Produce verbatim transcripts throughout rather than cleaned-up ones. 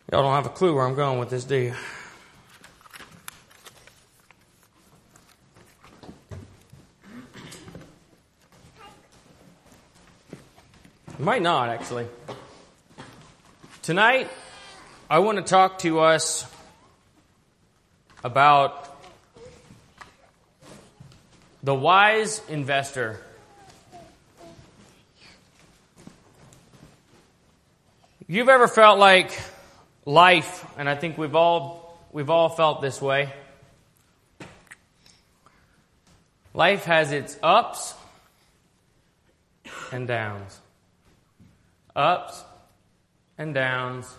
Y'all don't have a clue where I'm going with this, do you? You might not, actually. Tonight, I want to talk to us about the wise investor. You've ever felt like life, and I think we've all we've all felt this way. Life has its ups and downs. Ups and downs.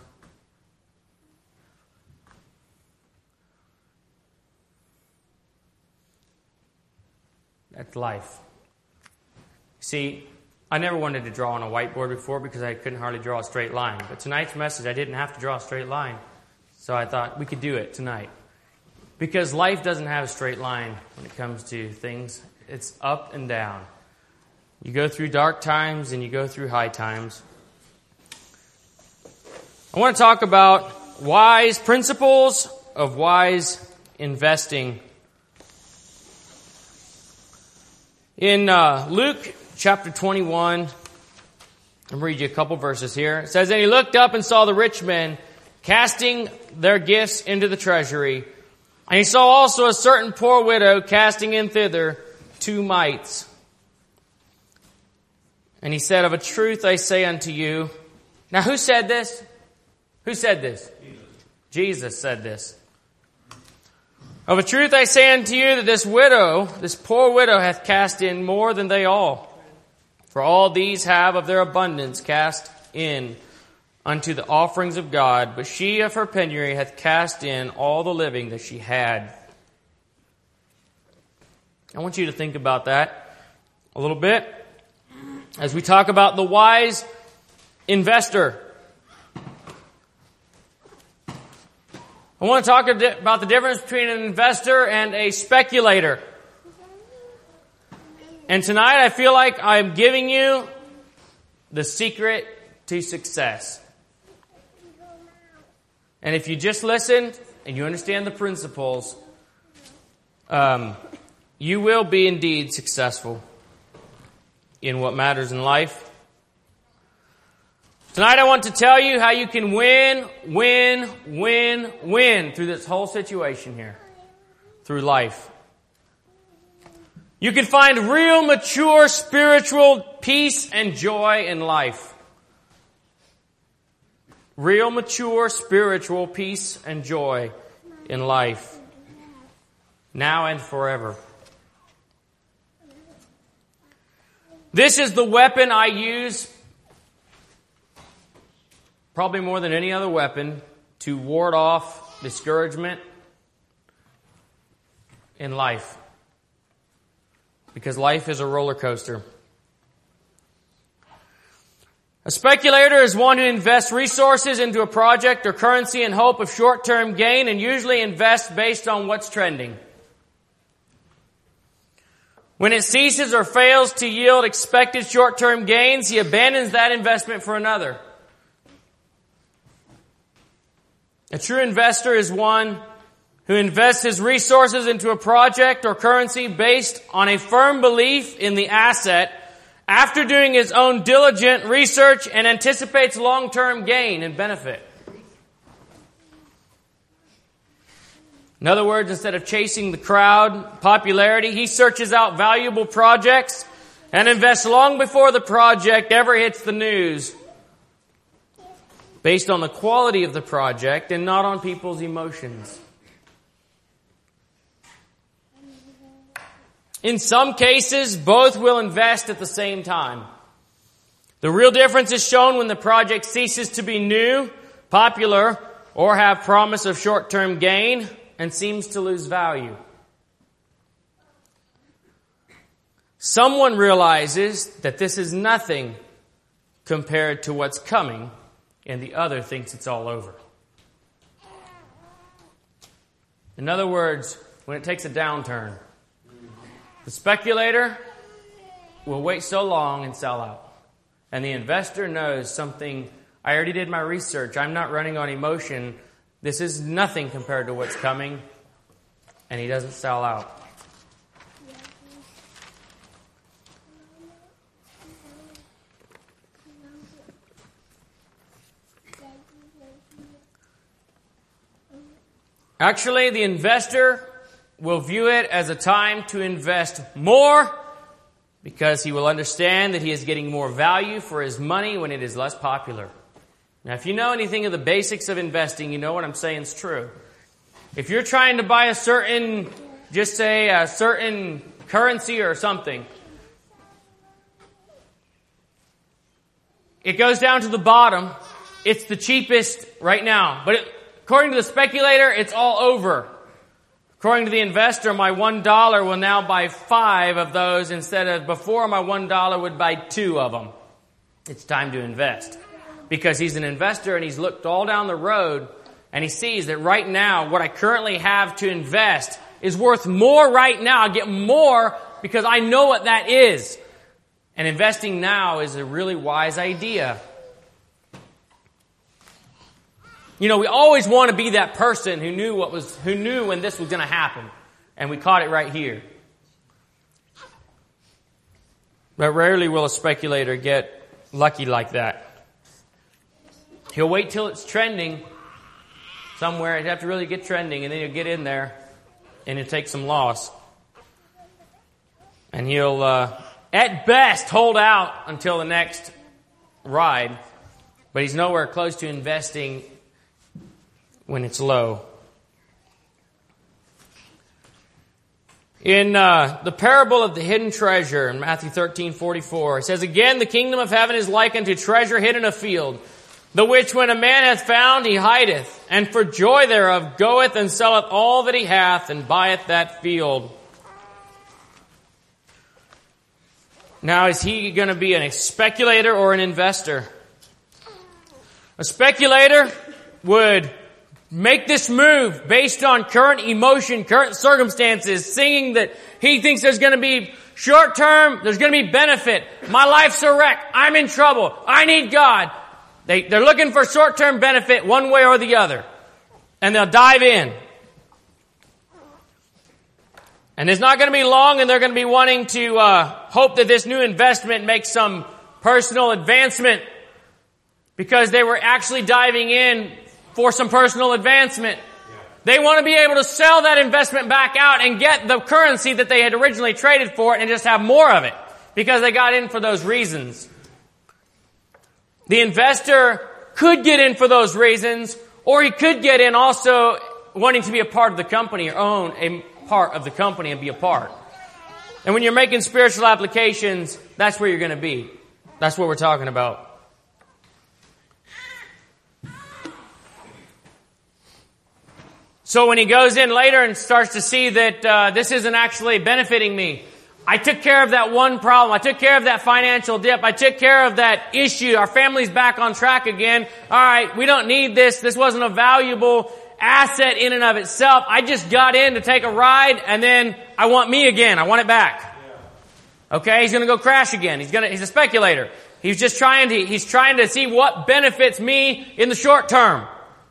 That's life. See, I never wanted to draw on a whiteboard before because I couldn't hardly draw a straight line. But tonight's message, I didn't have to draw a straight line. So I thought we could do it tonight. Because life doesn't have a straight line when it comes to things. It's up and down. You go through dark times and you go through high times. I want to talk about wise principles of wise investing. In uh, Luke chapter twenty-one, I'll read you a couple verses here. It says, "And he looked up and saw the rich men casting their gifts into the treasury. And he saw also a certain poor widow casting in thither two mites. And he said, Of a truth I say unto you." Now who said this? Who said this? Jesus. Jesus said this. "Of a truth I say unto you that this widow, this poor widow hath cast in more than they all. For all these have of their abundance cast in unto the offerings of God, but she of her penury hath cast in all the living that she had." I want you to think about that a little bit as we talk about the wise investor. I want to talk about the difference between an investor and a speculator. And tonight I feel like I'm giving you the secret to success. And if you just listen and you understand the principles, um, you will be indeed successful in what matters in life. Tonight I want to tell you how you can win, win, win, win through this whole situation here, through life. You can find real, mature, spiritual peace and joy in life. Real, mature, spiritual peace and joy in life. Now and forever. This is the weapon I use, probably more than any other weapon, to ward off discouragement in life. Because life is a roller coaster. A speculator is one who invests resources into a project or currency in hope of short-term gain, and usually invests based on what's trending. When it ceases or fails to yield expected short-term gains, he abandons that investment for another. A true investor is one who invests his resources into a project or currency based on a firm belief in the asset after doing his own diligent research and anticipates long-term gain and benefit. In other words, instead of chasing the crowd, popularity, he searches out valuable projects and invests long before the project ever hits the news, based on the quality of the project and not on people's emotions. In some cases, both will invest at the same time. The real difference is shown when the project ceases to be new, popular, or have promise of short-term gain and seems to lose value. Someone realizes that this is nothing compared to what's coming, and the other thinks it's all over. In other words, when it takes a downturn, the speculator will wait so long and sell out. And the investor knows something, I already did my research. I'm not running on emotion. This is nothing compared to what's coming. And he doesn't sell out. Actually, the investor will view it as a time to invest more because he will understand that he is getting more value for his money when it is less popular. Now, if you know anything of the basics of investing, you know what I'm saying is true. If you're trying to buy a certain, just say a certain currency or something, it goes down to the bottom. It's the cheapest right now. But it, according to the speculator, it's all over. According to the investor, my one dollar will now buy five of those instead of before my one dollar would buy two of them. It's time to invest. Because he's an investor and he's looked all down the road and he sees that right now what I currently have to invest is worth more right now. I get more because I know what that is. And investing now is a really wise idea. You know, we always want to be that person who knew what was, who knew when this was going to happen. And we caught it right here. But rarely will a speculator get lucky like that. He'll wait till it's trending somewhere. He'd have to really get trending, and then he'll get in there, and he'll take some loss. And he'll, uh, at best, hold out until the next ride. But he's nowhere close to investing when it's low. In uh, the parable of the hidden treasure in Matthew thirteen forty-four, it says, "Again, the kingdom of heaven is like unto treasure hid in a field, the which when a man hath found, he hideth, and for joy thereof goeth and selleth all that he hath, and buyeth that field." Now, is he going to be a speculator or an investor? A speculator would make this move based on current emotion, current circumstances, seeing that he thinks there's going to be short term, there's going to be benefit. My life's a wreck. I'm in trouble. I need God. They, they're looking for short term benefit one way or the other. And they'll dive in. And it's not going to be long, and they're going to be wanting to uh, hope that this new investment makes some personal advancement because they were actually diving in for some personal advancement. Yeah. They want to be able to sell that investment back out and get the currency that they had originally traded for it and just have more of it because they got in for those reasons. The investor could get in for those reasons, or he could get in also wanting to be a part of the company or own a part of the company and be a part. And when you're making spiritual applications, that's where you're going to be. That's what we're talking about. So when he goes in later and starts to see that uh, this isn't actually benefiting me, I took care of that one problem. I took care of that financial dip. I took care of that issue. Our family's back on track again. All right, we don't need this. This wasn't a valuable asset in and of itself. I just got in to take a ride, and then I want me again. I want it back. Okay, he's going to go crash again. He's going to. He's a speculator. He's just trying to. He's trying to see what benefits me in the short term.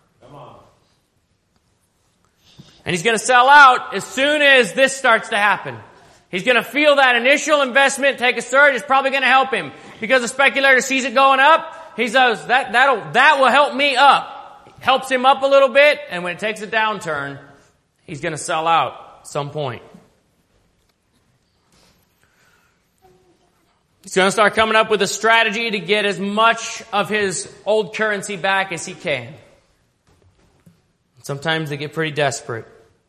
And he's going to sell out as soon as this starts to happen. He's going to feel that initial investment take a surge. It's probably going to help him because the speculator sees it going up. He says that that'll that will help me up. Helps him up a little bit, and when it takes a downturn, he's going to sell out at some point. He's going to start coming up with a strategy to get as much of his old currency back as he can. Sometimes they get pretty desperate.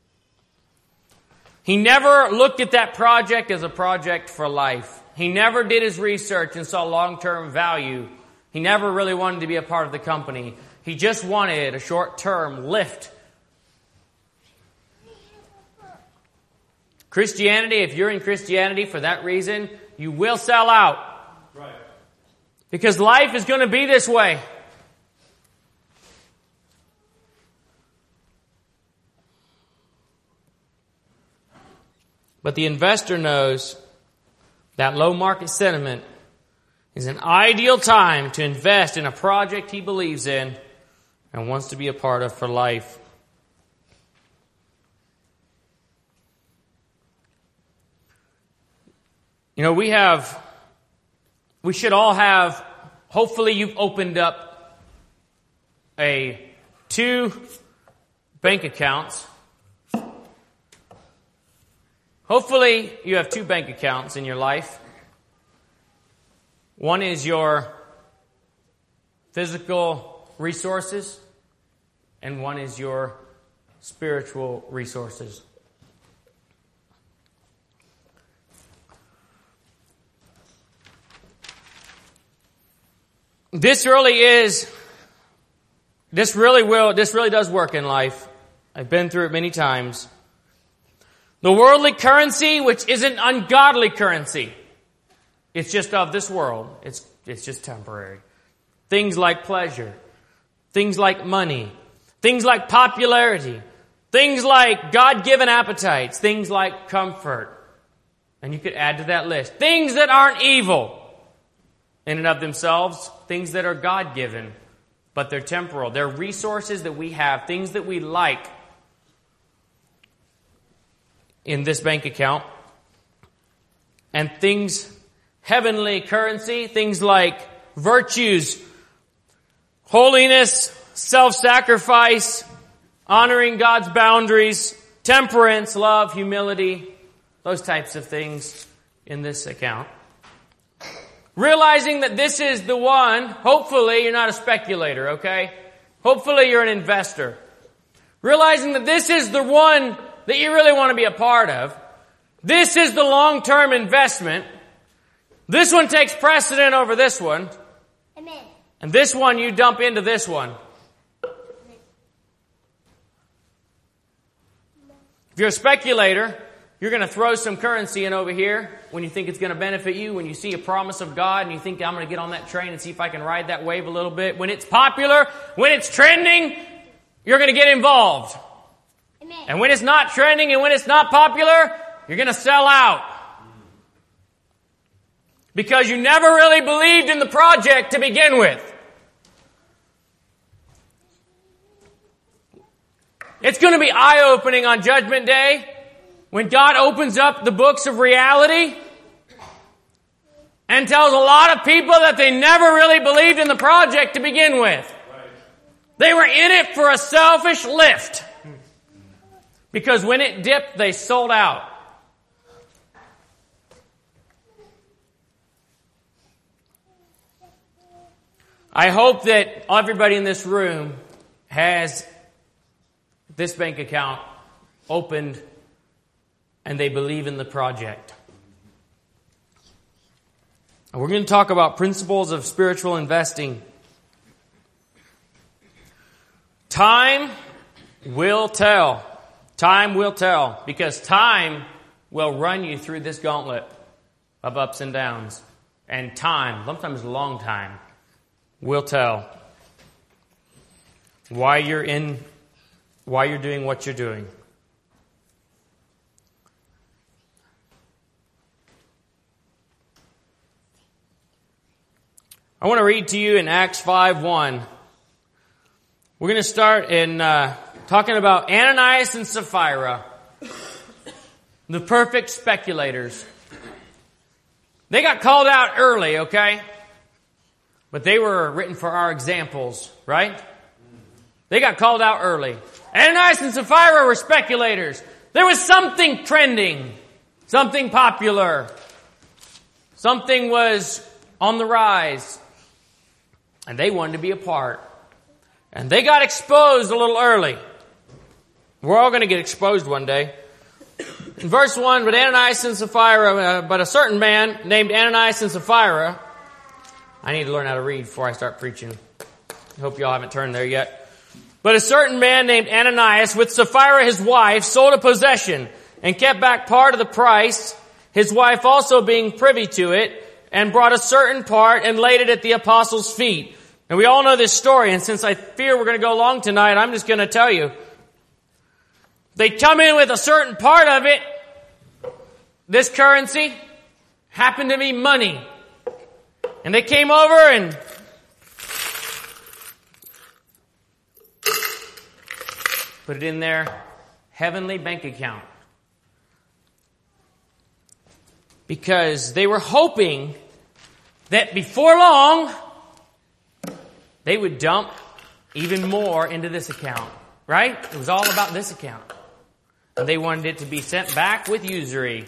He never looked at that project as a project for life. He never did his research and saw long-term value. He never really wanted to be a part of the company. He just wanted a short-term lift. Christianity, if you're in Christianity for that reason, you will sell out. Right. Because life is going to be this way. But the investor knows that low market sentiment is an ideal time to invest in a project he believes in and wants to be a part of for life. You know, we have, we should all have, hopefully you've opened up a two bank accounts. Hopefully you have two bank accounts in your life. One is your physical resources, and one is your spiritual resources. This really is, this really will, this really does work in life. I've been through it many times. The worldly currency, which isn't ungodly currency. It's just of this world. It's, it's just temporary. Things like pleasure. Things like money. Things like popularity. Things like God-given appetites. Things like comfort. And you could add to that list. Things that aren't evil in and of themselves. Things that are God-given, but they're temporal. They're resources that we have. Things that we like in this bank account. And things, heavenly currency, things like virtues, holiness, self-sacrifice, honoring God's boundaries, temperance, love, humility, those types of things in this account. Realizing that this is the one, hopefully you're not a speculator, okay? Hopefully you're an investor. Realizing that this is the one that you really want to be a part of. This is the long-term investment. This one takes precedent over this one. Amen. And this one you dump into this one. If you're a speculator, you're going to throw some currency in over here when you think it's going to benefit you, when you see a promise of God and you think, I'm going to get on that train and see if I can ride that wave a little bit. When it's popular, when it's trending, you're going to get involved. Amen. And when it's not trending and when it's not popular, you're going to sell out. Because you never really believed in the project to begin with. It's going to be eye-opening on Judgment Day when God opens up the books of reality and tells a lot of people that they never really believed in the project to begin with. They were in it for a selfish lift. Because when it dipped, they sold out. I hope that everybody in this room has this bank account opened and they believe in the project. And we're going to talk about principles of spiritual investing. Time will tell. Time will tell. Because time will run you through this gauntlet of ups and downs. And time, sometimes a long time, will tell why you're in, why you're doing what you're doing. I want to read to you in Acts five one. We're going to start in uh, talking about Ananias and Sapphira, the perfect speculators. They got called out early, okay? But they were written for our examples, right? They got called out early. Ananias and Sapphira were speculators. There was something trending, something popular, something was on the rise. And they wanted to be a part. And they got exposed a little early. We're all going to get exposed one day. In verse one, but Ananias and Sapphira, uh, but a certain man named Ananias and Sapphira. I need to learn how to read before I start preaching. I hope y'all haven't turned there yet. But a certain man named Ananias, with Sapphira his wife, sold a possession and kept back part of the price, his wife also being privy to it, and brought a certain part and laid it at the apostles' feet. And we all know this story, and since I fear we're going to go long tonight, I'm just going to tell you. They come in with a certain part of it. This currency happened to be money. And they came over and put it in their heavenly bank account. Because they were hoping that before long, they would dump even more into this account. Right? It was all about this account. And they wanted it to be sent back with usury.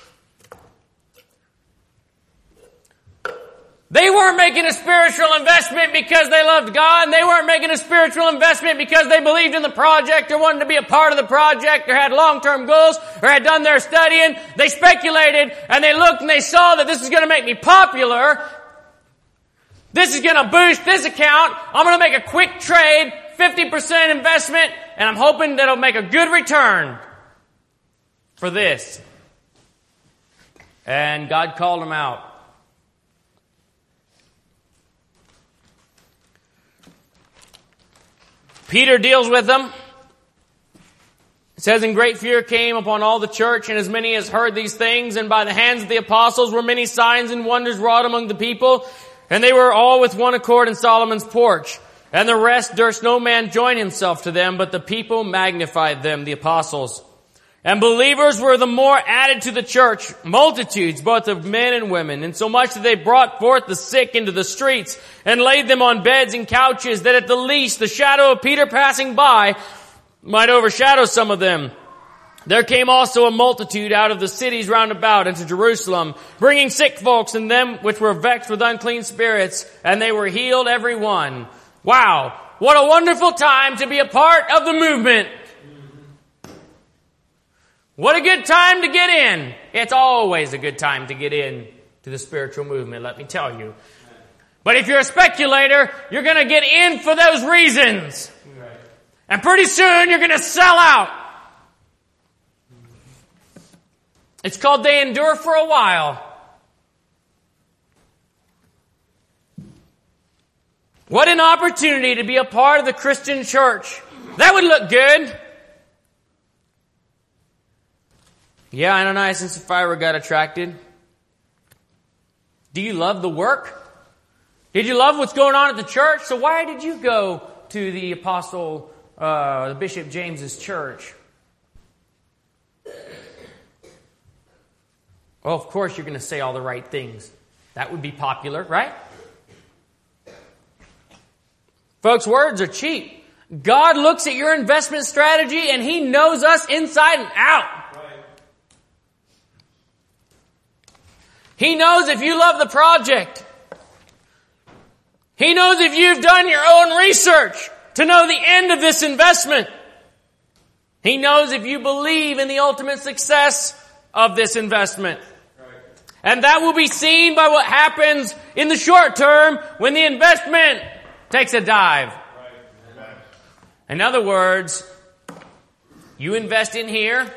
They weren't making a spiritual investment because they loved God, and they weren't making a spiritual investment because they believed in the project or wanted to be a part of the project or had long-term goals or had done their studying. They speculated and they looked and they saw that this is going to make me popular. This is going to boost this account. I'm going to make a quick trade, fifty percent investment, and I'm hoping that it'll make a good return for this. And God called them out. Peter deals with them. It says, "And great fear came upon all the church, and as many as heard these things, and by the hands of the apostles were many signs and wonders wrought among the people. And they were all with one accord in Solomon's porch. And the rest durst no man join himself to them, but the people magnified them, the apostles. And believers were the more added to the church, multitudes, both of men and women, insomuch that they brought forth the sick into the streets, and laid them on beds and couches, that at the least the shadow of Peter passing by might overshadow some of them. There came also a multitude out of the cities round about into Jerusalem, bringing sick folks and them which were vexed with unclean spirits, and they were healed every one." Wow, what a wonderful time to be a part of the movement. What a good time to get in. It's always a good time to get in to the spiritual movement, let me tell you. But if you're a speculator, you're going to get in for those reasons. And pretty soon you're going to sell out. It's called "they endure for a while." What an opportunity to be a part of the Christian church. That would look good. Yeah, Ananias and Sapphira got attracted. Do you love the work? Did you love what's going on at the church? So why did you go to the apostle, uh, the Bishop James's church? Well, of course you're going to say all the right things. That would be popular, right? Folks, words are cheap. God looks at your investment strategy and He knows us inside and out. He knows if you love the project. He knows if you've done your own research to know the end of this investment. He knows if you believe in the ultimate success of this investment. And that will be seen by what happens in the short term when the investment takes a dive. In other words, you invest in here,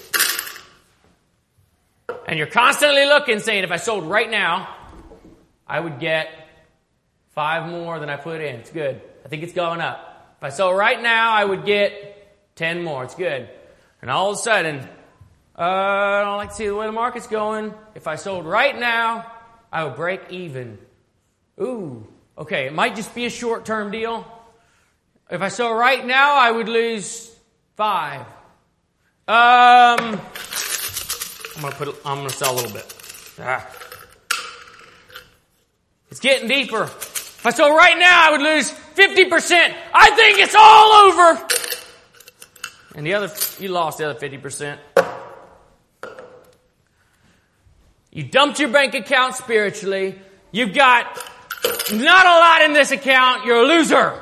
and you're constantly looking, saying, if I sold right now, I would get five more than I put in. It's good. I think it's going up. If I sold right now, I would get ten more. It's good. And all of a sudden, uh, I don't like to see the way the market's going. If I sold right now, I would break even. Ooh, okay, it might just be a short-term deal. If I sold right now, I would lose five. Um... I'm gonna put. I'm gonna sell a little bit. Ah. It's getting deeper. If I sold right now, I would lose fifty percent. I think it's all over. And the other, you lost the other fifty percent. You dumped your bank account spiritually. You've got not a lot in this account. You're a loser.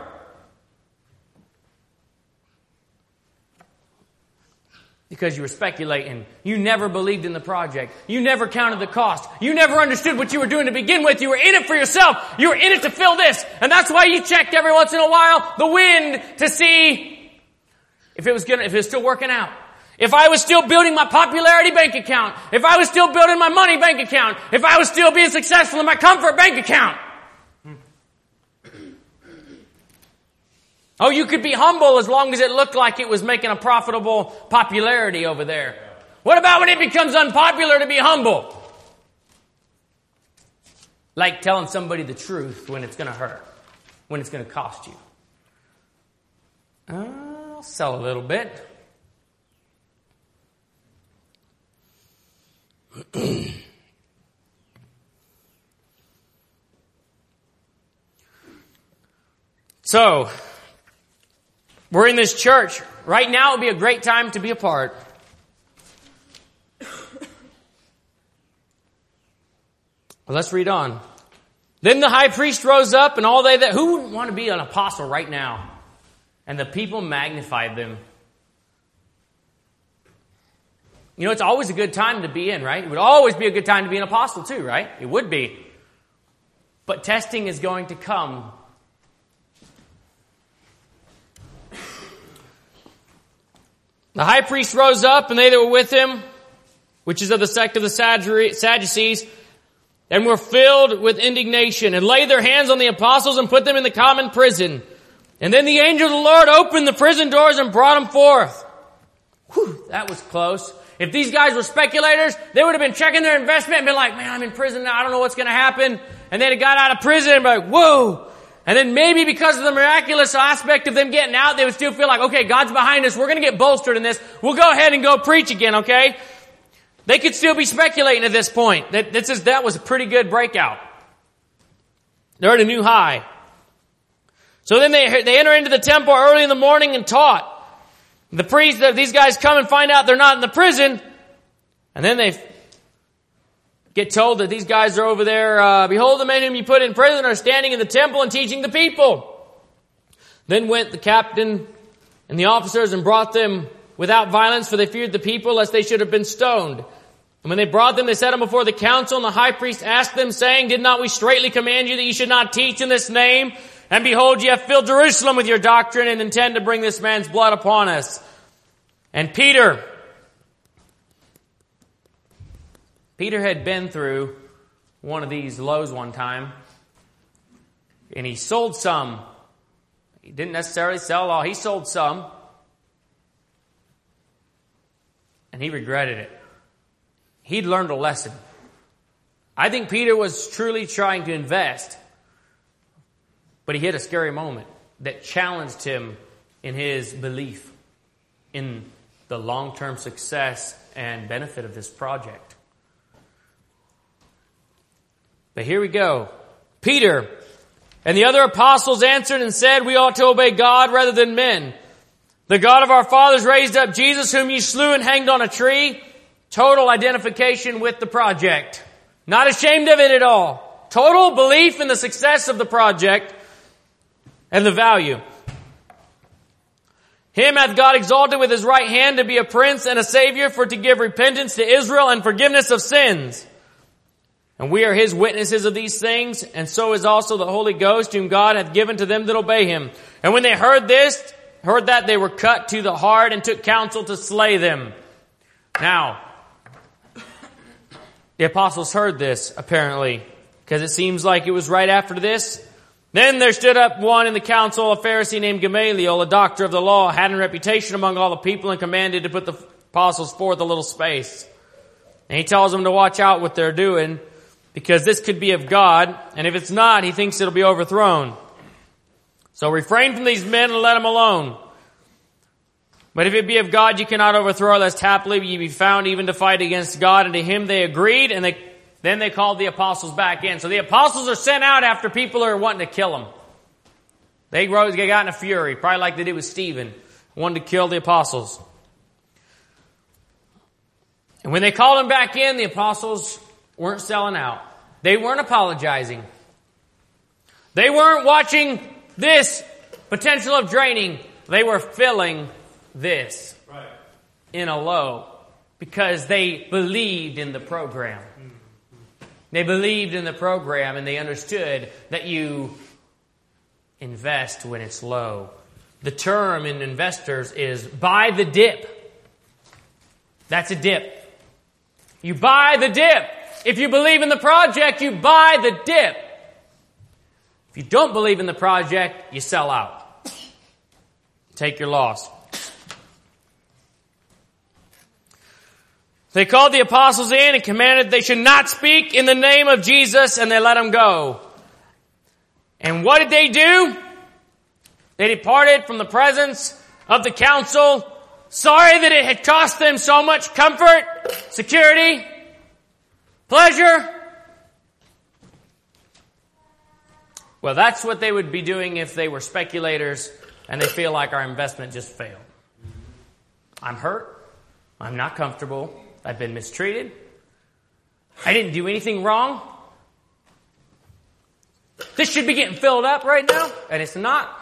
Because you were speculating. You never believed in the project. You never counted the cost. You never understood what you were doing to begin with. You were in it for yourself. You were in it to fill this. And that's why you checked every once in a while the wind to see if it was gonna, if it was still working out. If I was still building my popularity bank account. If I was still building my money bank account. If I was still being successful in my comfort bank account. Oh, you could be humble as long as it looked like it was making a profitable popularity over there. What about when it becomes unpopular to be humble? Like telling somebody the truth when it's going to hurt, when it's going to cost you. Uh, I'll sell a little bit. So, we're in this church. Right now would be a great time to be a part. Well, let's read on. Then the high priest rose up, and all they that... Who wouldn't want to be an apostle right now? And the people magnified them. You know, it's always a good time to be in, right? It would always be a good time to be an apostle too, right? It would be. But testing is going to come. The high priest rose up, and they that were with him, which is of the sect of the Sadducees, and were filled with indignation, and laid their hands on the apostles and put them in the common prison. And then the angel of the Lord opened the prison doors and brought them forth. Whew, that was close. If these guys were speculators, they would have been checking their investment and been like, man, I'm in prison now, I don't know what's going to happen. And they'd have got out of prison and be like, whoa. And then maybe because of the miraculous aspect of them getting out, they would still feel like, okay, God's behind us. We're going to get bolstered in this. We'll go ahead and go preach again, okay? They could still be speculating at this point. That, this is, that was a pretty good breakout. They're at a new high. So then they, they enter into the temple early in the morning and taught. The priests, these guys come and find out they're not in the prison. And then they get told that these guys are over there. Uh, Behold, the men whom you put in prison are standing in the temple and teaching the people. Then went the captain and the officers and brought them without violence, for they feared the people, lest they should have been stoned. And when they brought them, they set them before the council, and the high priest asked them, saying, Did not we straitly command you that you should not teach in this name? And behold, ye have filled Jerusalem with your doctrine, and intend to bring this man's blood upon us. And Peter, Peter had been through one of these lows one time, and he sold some. He didn't necessarily sell all. He sold some. And he regretted it. He'd learned a lesson. I think Peter was truly trying to invest, but he hit a scary moment that challenged him in his belief in the long-term success and benefit of this project. But here we go. Peter and the other apostles answered and said, We ought to obey God rather than men. The God of our fathers raised up Jesus, whom you slew and hanged on a tree. Total identification with the project. Not ashamed of it at all. Total belief in the success of the project and the value. Him hath God exalted with his right hand to be a prince and a savior, for to give repentance to Israel and forgiveness of sins. And we are his witnesses of these things, and so is also the Holy Ghost, whom God hath given to them that obey him. And when they heard this, heard that, they were cut to the heart and took counsel to slay them. Now, the apostles heard this, apparently, because it seems like it was right after this. Then there stood up one in the council, a Pharisee named Gamaliel, a doctor of the law, had a reputation among all the people, and commanded to put the apostles forth a little space. And he tells them to watch out what they're doing, because this could be of God, and if it's not, he thinks it'll be overthrown. So refrain from these men and let them alone. But if it be of God, you cannot overthrow, lest haply ye be found even to fight against God. And to him they agreed, and they, then they called the apostles back in. So the apostles are sent out after people are wanting to kill them. They rose, they got in a fury, probably like they did with Stephen, wanted to kill the apostles. And when they called them back in, the apostles weren't selling out. They weren't apologizing. They weren't watching this potential of draining. They were filling this right in a low, because they believed in the program. They believed in the program, and they understood that you invest when it's low. The term in investors is buy the dip. That's a dip. You buy the dip. If you believe in the project, you buy the dip. If you don't believe in the project, you sell out. Take your loss. They called the apostles in and commanded they should not speak in the name of Jesus, and they let them go. And what did they do? They departed from the presence of the council, sorry that it had cost them so much comfort, security, pleasure. Well, that's what they would be doing if they were speculators and they feel like our investment just failed. I'm hurt. I'm not comfortable. I've been mistreated. I didn't do anything wrong. This should be getting filled up right now, and it's not.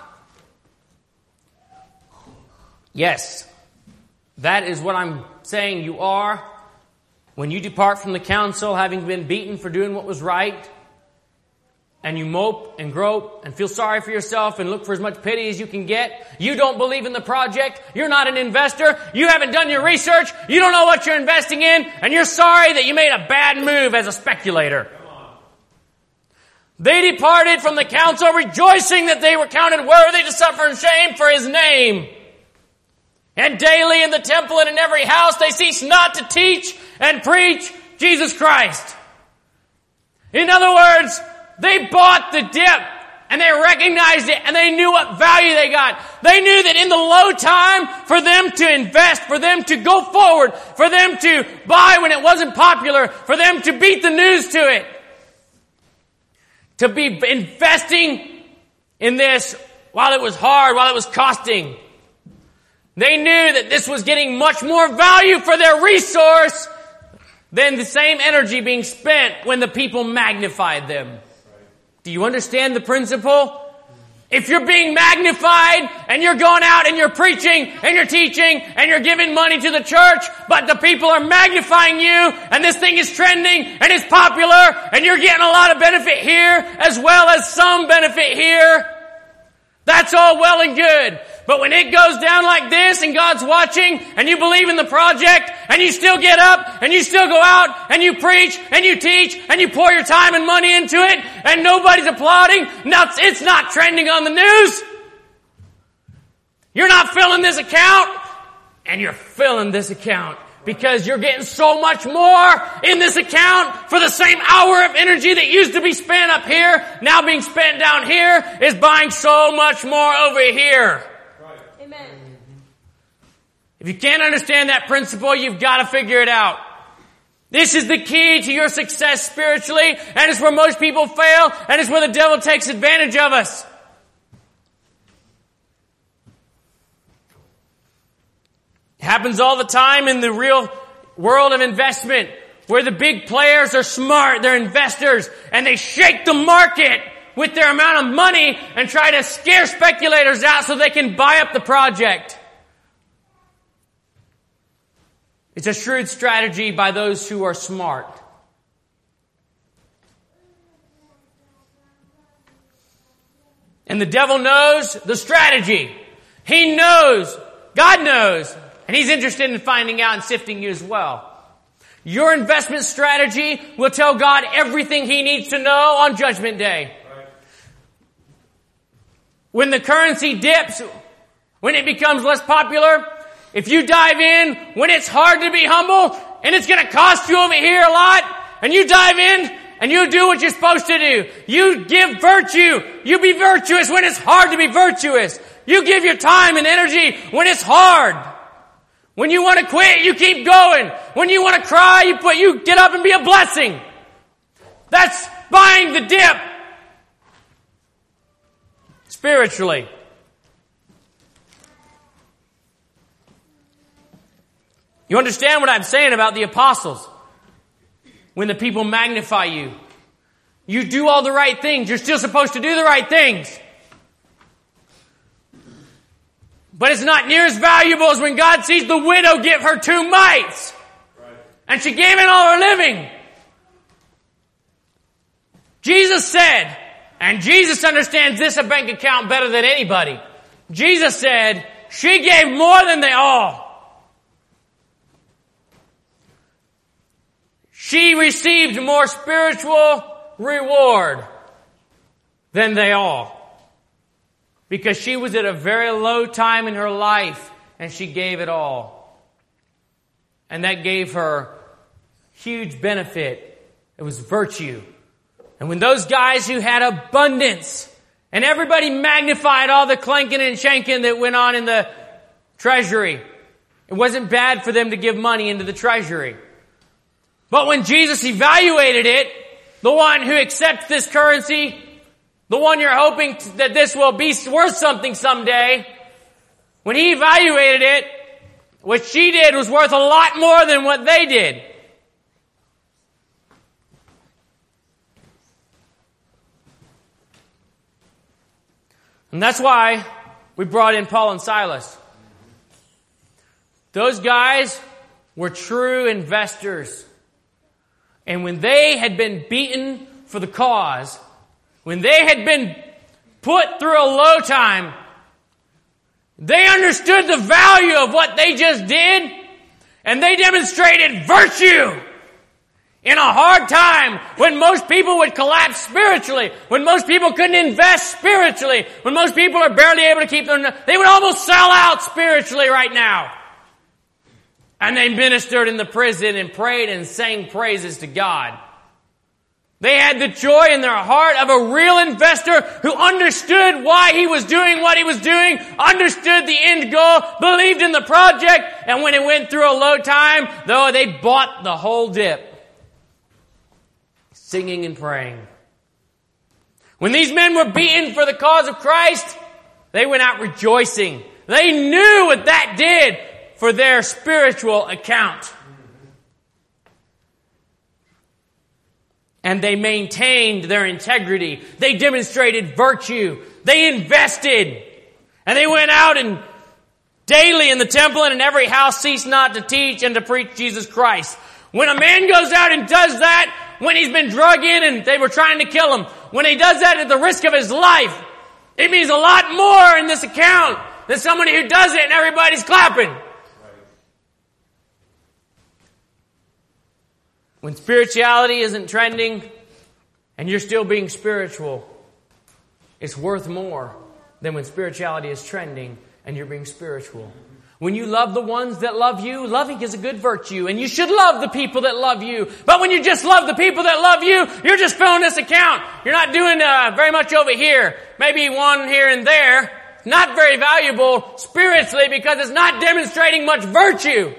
Yes, that is what I'm saying you are. When you depart from the council, having been beaten for doing what was right, and you mope and grope and feel sorry for yourself and look for as much pity as you can get. You don't believe in the project. You're not an investor. You haven't done your research. You don't know what you're investing in. And you're sorry that you made a bad move as a speculator. They departed from the council rejoicing that they were counted worthy to suffer shame for his name. And daily in the temple and in every house they ceased not to teach and preach Jesus Christ. In other words, they bought the dip, and they recognized it, and they knew what value they got. They knew that in the low time, for them to invest, for them to go forward, for them to buy when it wasn't popular, for them to beat the news to it, to be investing in this while it was hard, while it was costing. They knew that this was getting much more value for their resource than the same energy being spent when the people magnified them. Do you understand the principle? If you're being magnified and you're going out and you're preaching and you're teaching and you're giving money to the church, but the people are magnifying you and this thing is trending and it's popular and you're getting a lot of benefit here as well as some benefit here, that's all well and good. But when it goes down like this and God's watching and you believe in the project and you still get up and you still go out and you preach and you teach and you pour your time and money into it and nobody's applauding, no, it's not trending on the news. You're not filling this account and you're filling this account because you're getting so much more in this account for the same hour of energy that used to be spent up here, now being spent down here, is buying so much more over here. If you can't understand that principle, you've got to figure it out. This is the key to your success spiritually, and it's where most people fail, and it's where the devil takes advantage of us. It happens all the time in the real world of investment, where the big players are smart, they're investors, and they shake the market with their amount of money and try to scare speculators out so they can buy up the project. It's a shrewd strategy by those who are smart. And the devil knows the strategy. He knows, God knows, and he's interested in finding out and sifting you as well. Your investment strategy will tell God everything he needs to know on Judgment Day. When the currency dips, when it becomes less popular, if you dive in when it's hard to be humble and it's going to cost you over here a lot, and you dive in and you do what you're supposed to do. You give virtue. You be virtuous when it's hard to be virtuous. You give your time and energy when it's hard. When you want to quit, you keep going. When you want to cry, you put, you get up and be a blessing. That's buying the dip. Spiritually. You understand what I'm saying about the apostles? When the people magnify you, you do all the right things. You're still supposed to do the right things. But it's not near as valuable as when God sees the widow give her two mites. And she gave it all her living. Jesus said, and Jesus understands this a bank account better than anybody. Jesus said, she gave more than they all. She received more spiritual reward than they all. Because she was at a very low time in her life and she gave it all. And that gave her huge benefit. It was virtue. And when those guys who had abundance, and everybody magnified all the clanking and shanking that went on in the treasury, it wasn't bad for them to give money into the treasury. But when Jesus evaluated it, the one who accepts this currency, the one you're hoping that this will be worth something someday, when he evaluated it, what she did was worth a lot more than what they did. And that's why we brought in Paul and Silas. Those guys were true investors. And when they had been beaten for the cause, when they had been put through a low time, they understood the value of what they just did, and they demonstrated virtue in a hard time when most people would collapse spiritually, when most people couldn't invest spiritually, when most people are barely able to keep their... They would almost sell out spiritually right now. And they ministered in the prison and prayed and sang praises to God. They had the joy in their heart of a real investor who understood why he was doing what he was doing, understood the end goal, believed in the project, and when it went through a low time, though, they bought the whole dip. Singing and praying. When these men were beaten for the cause of Christ, they went out rejoicing. They knew what that did for their spiritual account. And they maintained their integrity. They demonstrated virtue. They invested. And they went out and daily in the temple and in every house ceased not to teach and to preach Jesus Christ. When a man goes out and does that, when he's been drug in and they were trying to kill him, when he does that at the risk of his life, it means a lot more in this account than somebody who does it and everybody's clapping. When spirituality isn't trending and you're still being spiritual, it's worth more than when spirituality is trending and you're being spiritual. When you love the ones that love you, loving is a good virtue, and you should love the people that love you. But when you just love the people that love you, you're just filling this account. You're not doing uh, very much over here. Maybe one here and there. Not very valuable spiritually because it's not demonstrating much virtue.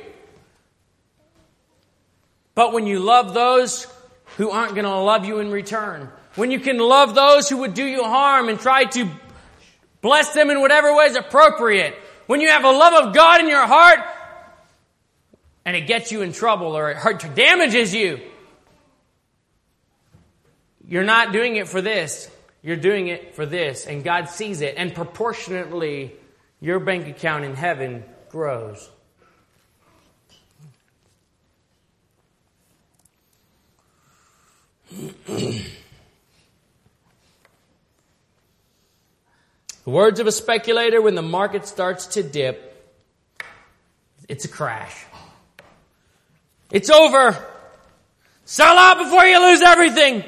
But when you love those who aren't going to love you in return, when you can love those who would do you harm and try to bless them in whatever way is appropriate, when you have a love of God in your heart and it gets you in trouble or it hurt, damages you, you're not doing it for this. You're doing it for this. And God sees it. And proportionately, your bank account in heaven grows. The words of a speculator: when the market starts to dip, it's a crash. It's over. Sell out before you lose everything.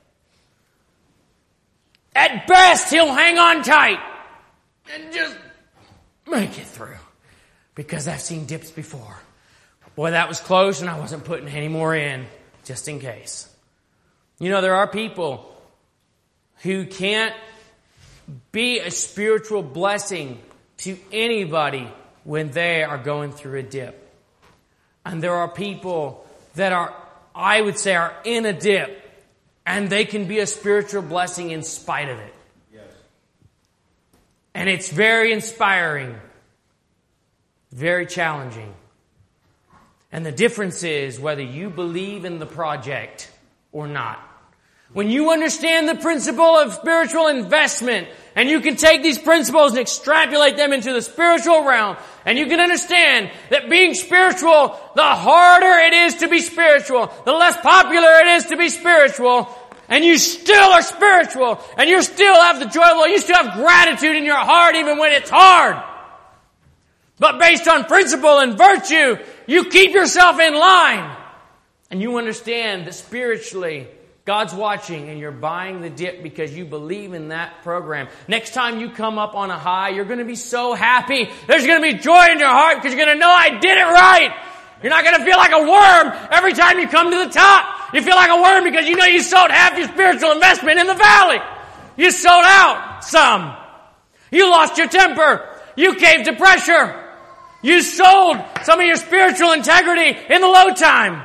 At best, he'll hang on tight and just make it through. Because I've seen dips before. Boy, that was close and I wasn't putting any more in, just in case. You know, there are people who can't be a spiritual blessing to anybody when they are going through a dip. And there are people that are, I would say, are in a dip, and they can be a spiritual blessing in spite of it. Yes. And it's very inspiring, very challenging. And the difference is whether you believe in the project or not. When you understand the principle of spiritual investment, and you can take these principles and extrapolate them into the spiritual realm, and you can understand that being spiritual, the harder it is to be spiritual, the less popular it is to be spiritual, and you still are spiritual, and you still have the joy of the Lord, you still have gratitude in your heart even when it's hard. But based on principle and virtue, you keep yourself in line, and you understand that spiritually, God's watching and you're buying the dip because you believe in that program. Next time you come up on a high, you're going to be so happy. There's going to be joy in your heart because you're going to know I did it right. You're not going to feel like a worm every time you come to the top. You feel like a worm because you know you sold half your spiritual investment in the valley. You sold out some. You lost your temper. You caved to pressure. You sold some of your spiritual integrity in the low time.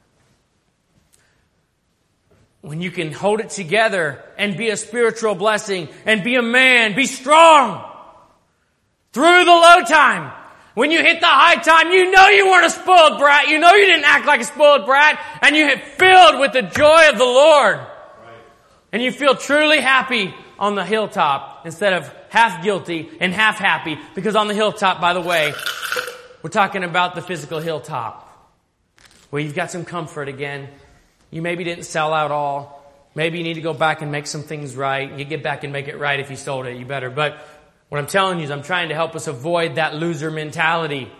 When you can hold it together and be a spiritual blessing and be a man, be strong through the low time. When you hit the high time, you know you weren't a spoiled brat. You know you didn't act like a spoiled brat. And you get filled with the joy of the Lord. Right. And you feel truly happy on the hilltop instead of half guilty and half happy. Because on the hilltop, by the way, we're talking about the physical hilltop, where you've got some comfort again. You maybe didn't sell out all. Maybe you need to go back and make some things right. You get back and make it right if you sold it. You better. But what I'm telling you is I'm trying to help us avoid that loser mentality.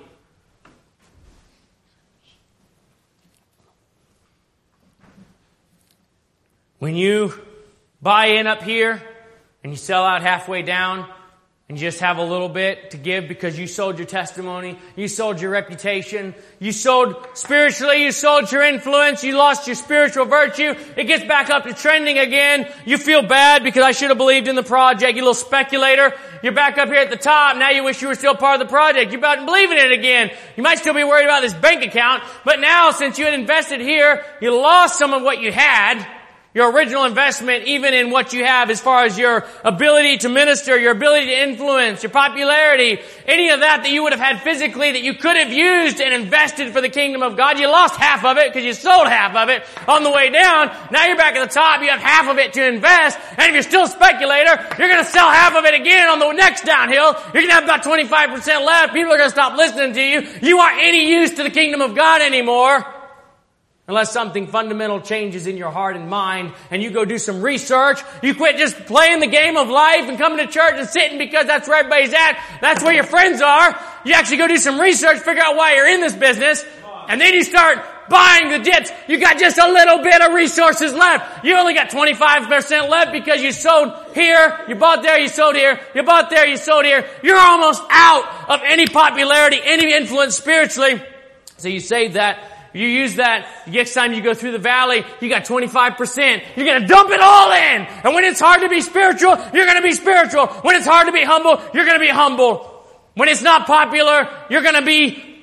When you buy in up here and you sell out halfway down, and you just have a little bit to give because you sold your testimony, you sold your reputation, you sold spiritually, you sold your influence, you lost your spiritual virtue, it gets back up to trending again. You feel bad because I should have believed in the project. You little speculator. You're back up here at the top. Now you wish you were still part of the project. You're about to believe in it again. You might still be worried about this bank account, but now since you had invested here, you lost some of what you had. Your original investment, even in what you have as far as your ability to minister, your ability to influence, your popularity, any of that that you would have had physically that you could have used and invested for the kingdom of God. You lost half of it because you sold half of it on the way down. Now you're back at the top. You have half of it to invest. And if you're still a speculator, you're going to sell half of it again on the next downhill. You're going to have about twenty-five percent left. People are going to stop listening to you. You aren't any use to the kingdom of God anymore. Unless something fundamental changes in your heart and mind and you go do some research. You quit just playing the game of life and coming to church and sitting because that's where everybody's at. That's where your friends are. You actually go do some research, figure out why you're in this business. And then you start buying the dips. You got just a little bit of resources left. You only got twenty-five percent left because you sold here, you bought there, you sold here, you bought there, you sold here. You're almost out of any popularity, any influence spiritually. So you save that. You use that, next time you go through the valley, you got twenty-five percent. You're going to dump it all in. And when it's hard to be spiritual, you're going to be spiritual. When it's hard to be humble, you're going to be humble. When it's not popular, you're going to be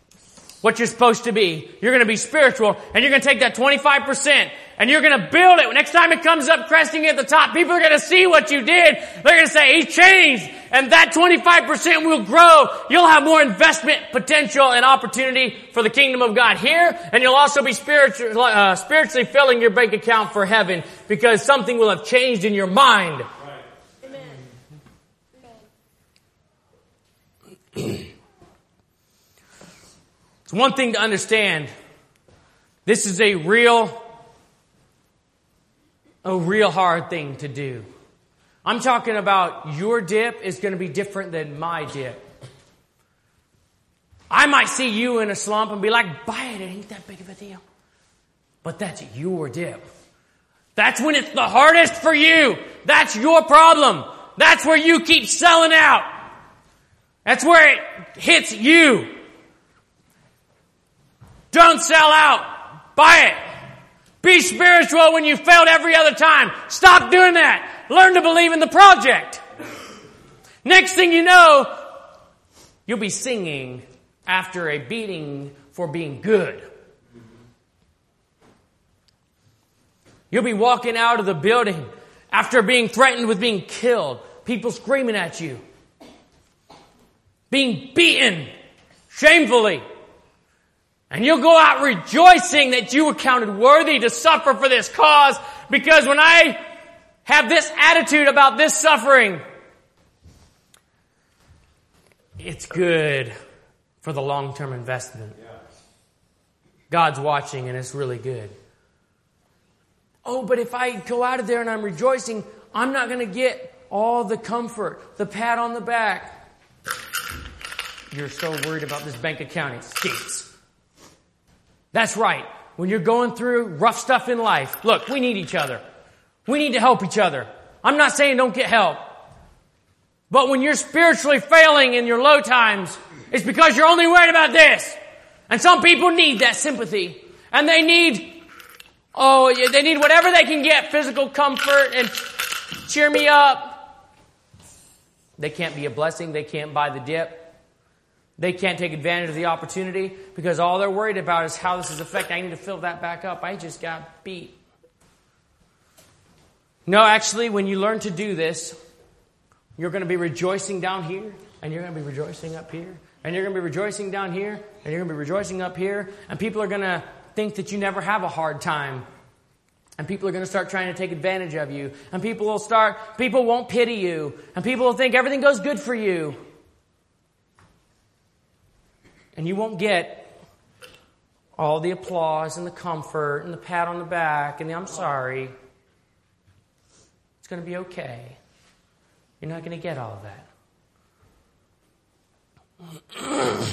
what you're supposed to be. You're going to be spiritual, and you're going to take that twenty-five percent and you're going to build it. Next time it comes up cresting at the top, people are going to see what you did. They're going to say, he changed. And that twenty-five percent will grow. You'll have more investment potential and opportunity for the kingdom of God here. And you'll also be spiritual, uh, spiritually filling your bank account for heaven because something will have changed in your mind. Right. Amen. It's one thing to understand. This is a real, a real hard thing to do. I'm talking about your dip is going to be different than my dip. I might see you in a slump and be like, buy it, it ain't that big of a deal. But that's your dip. That's when it's the hardest for you. That's your problem. That's where you keep selling out. That's where it hits you. Don't sell out. Buy it. Be spiritual when you failed every other time. Stop doing that. Learn to believe in the project. Next thing you know, you'll be singing after a beating for being good. You'll be walking out of the building after being threatened with being killed. People screaming at you. Being beaten shamefully. And you'll go out rejoicing that you were counted worthy to suffer for this cause. Because when I have this attitude about this suffering, it's good for the long-term investment. God's watching and it's really good. Oh, but if I go out of there and I'm rejoicing, I'm not going to get all the comfort, the pat on the back. You're so worried about this bank account, it stinks. That's right. When you're going through rough stuff in life, look, we need each other. We need to help each other. I'm not saying don't get help. But when you're spiritually failing in your low times, it's because you're only worried about this. And some people need that sympathy. And they need, oh, they need whatever they can get, physical comfort and cheer me up. They can't be a blessing. They can't buy the dip. They can't take advantage of the opportunity because all they're worried about is how this is affecting. I need to fill that back up. I just got beat. No, actually, when you learn to do this, you're going to be rejoicing down here, and you're going to be rejoicing up here, and you're going to be rejoicing down here, and you're going to be rejoicing up here, and people are going to think that you never have a hard time. And people are going to start trying to take advantage of you. And people will start, people won't pity you. And people will think everything goes good for you. And you won't get all the applause and the comfort and the pat on the back and the I'm sorry. It's going to be okay. You're not going to get all of that.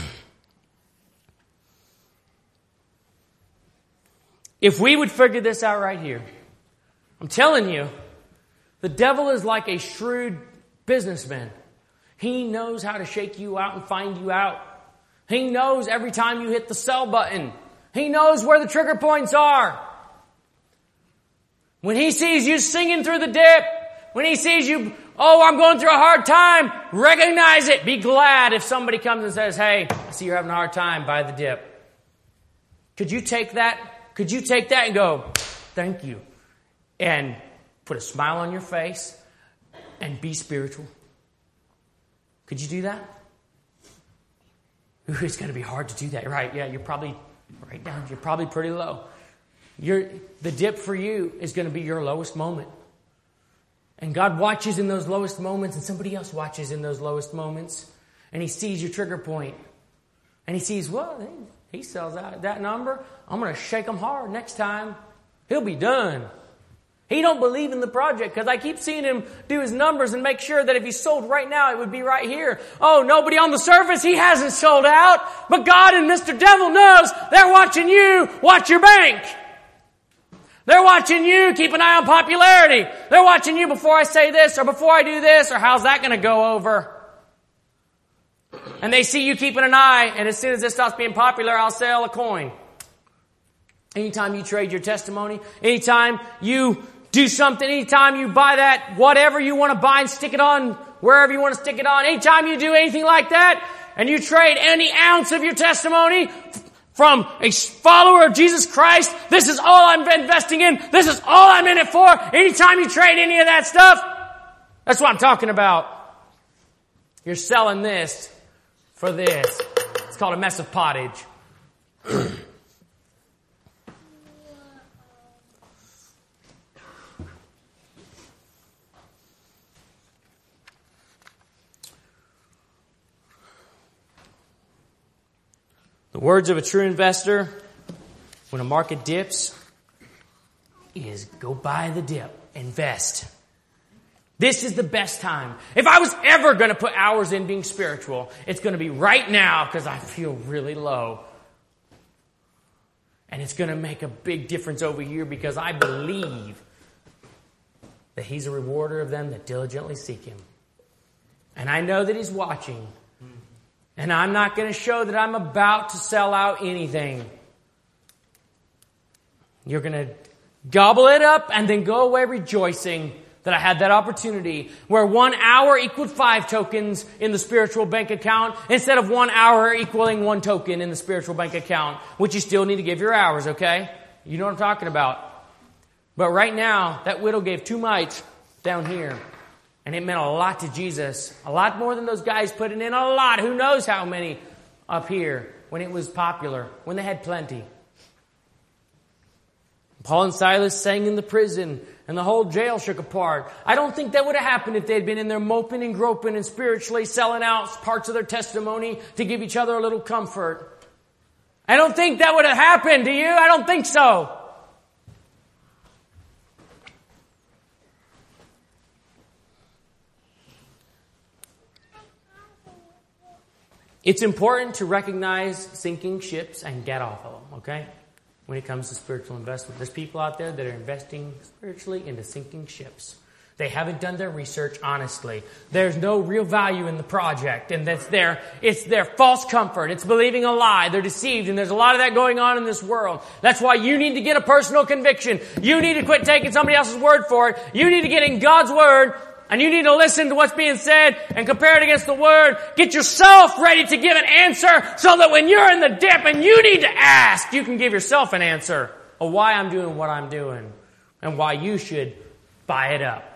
If we would figure this out right here, I'm telling you, the devil is like a shrewd businessman. He knows how to shake you out and find you out. He knows every time you hit the sell button. He knows where the trigger points are. When he sees you singing through the dip, when he sees you, oh, I'm going through a hard time, recognize it. Be glad if somebody comes and says, hey, I see you're having a hard time, buy the dip. Could you take that? Could you take that and go, thank you, and put a smile on your face and be spiritual? Could you do that? Ooh, it's going to be hard to do that. Right, yeah, you're probably right down. You're probably pretty low. You're, the dip for you is going to be your lowest moment. And God watches in those lowest moments, and somebody else watches in those lowest moments. And he sees your trigger point. And he sees, well, he sells out at that number. I'm going to shake him hard next time. He'll be done. He don't believe in the project because I keep seeing him do his numbers and make sure that if he sold right now, it would be right here. Oh, nobody on the surface, he hasn't sold out. But God and Mister Devil knows they're watching you watch your bank. They're watching you keep an eye on popularity. They're watching you before I say this or before I do this or how's that going to go over. And they see you keeping an eye, and as soon as this stops being popular, I'll sell a coin. Anytime you trade your testimony, anytime you do something, anytime you buy that, whatever you want to buy and stick it on wherever you want to stick it on, anytime you do anything like that, and you trade any ounce of your testimony from a follower of Jesus Christ, this is all I'm investing in, this is all I'm in it for, anytime you trade any of that stuff, that's what I'm talking about. You're selling this for this. It's called a mess of pottage. The words of a true investor when a market dips is go buy the dip, invest. This is the best time. If I was ever going to put hours in being spiritual, it's going to be right now because I feel really low. And it's going to make a big difference over here because I believe that he's a rewarder of them that diligently seek him. And I know that he's watching. And I'm not going to show that I'm about to sell out anything. You're going to gobble it up and then go away rejoicing that I had that opportunity where one hour equaled five tokens in the spiritual bank account instead of one hour equaling one token in the spiritual bank account, which you still need to give your hours, okay? You know what I'm talking about. But right now, that widow gave two mites down here. And it meant a lot to Jesus. A lot more than those guys putting in a lot. Who knows how many up here when it was popular, when they had plenty. Paul and Silas sang in the prison and the whole jail shook apart. I don't think that would have happened if they'd been in there moping and groping and spiritually selling out parts of their testimony to give each other a little comfort. I don't think that would have happened, do you? I don't think so. It's important to recognize sinking ships and get off of them, okay? When it comes to spiritual investment. There's people out there that are investing spiritually into sinking ships. They haven't done their research honestly. There's no real value in the project, and that's their, it's their false comfort. It's believing a lie. They're deceived, and there's a lot of that going on in this world. That's why you need to get a personal conviction. You need to quit taking somebody else's word for it. You need to get in God's Word, and you need to listen to what's being said and compare it against the Word. Get yourself ready to give an answer so that when you're in the dip and you need to ask, you can give yourself an answer of why I'm doing what I'm doing and why you should buy it up.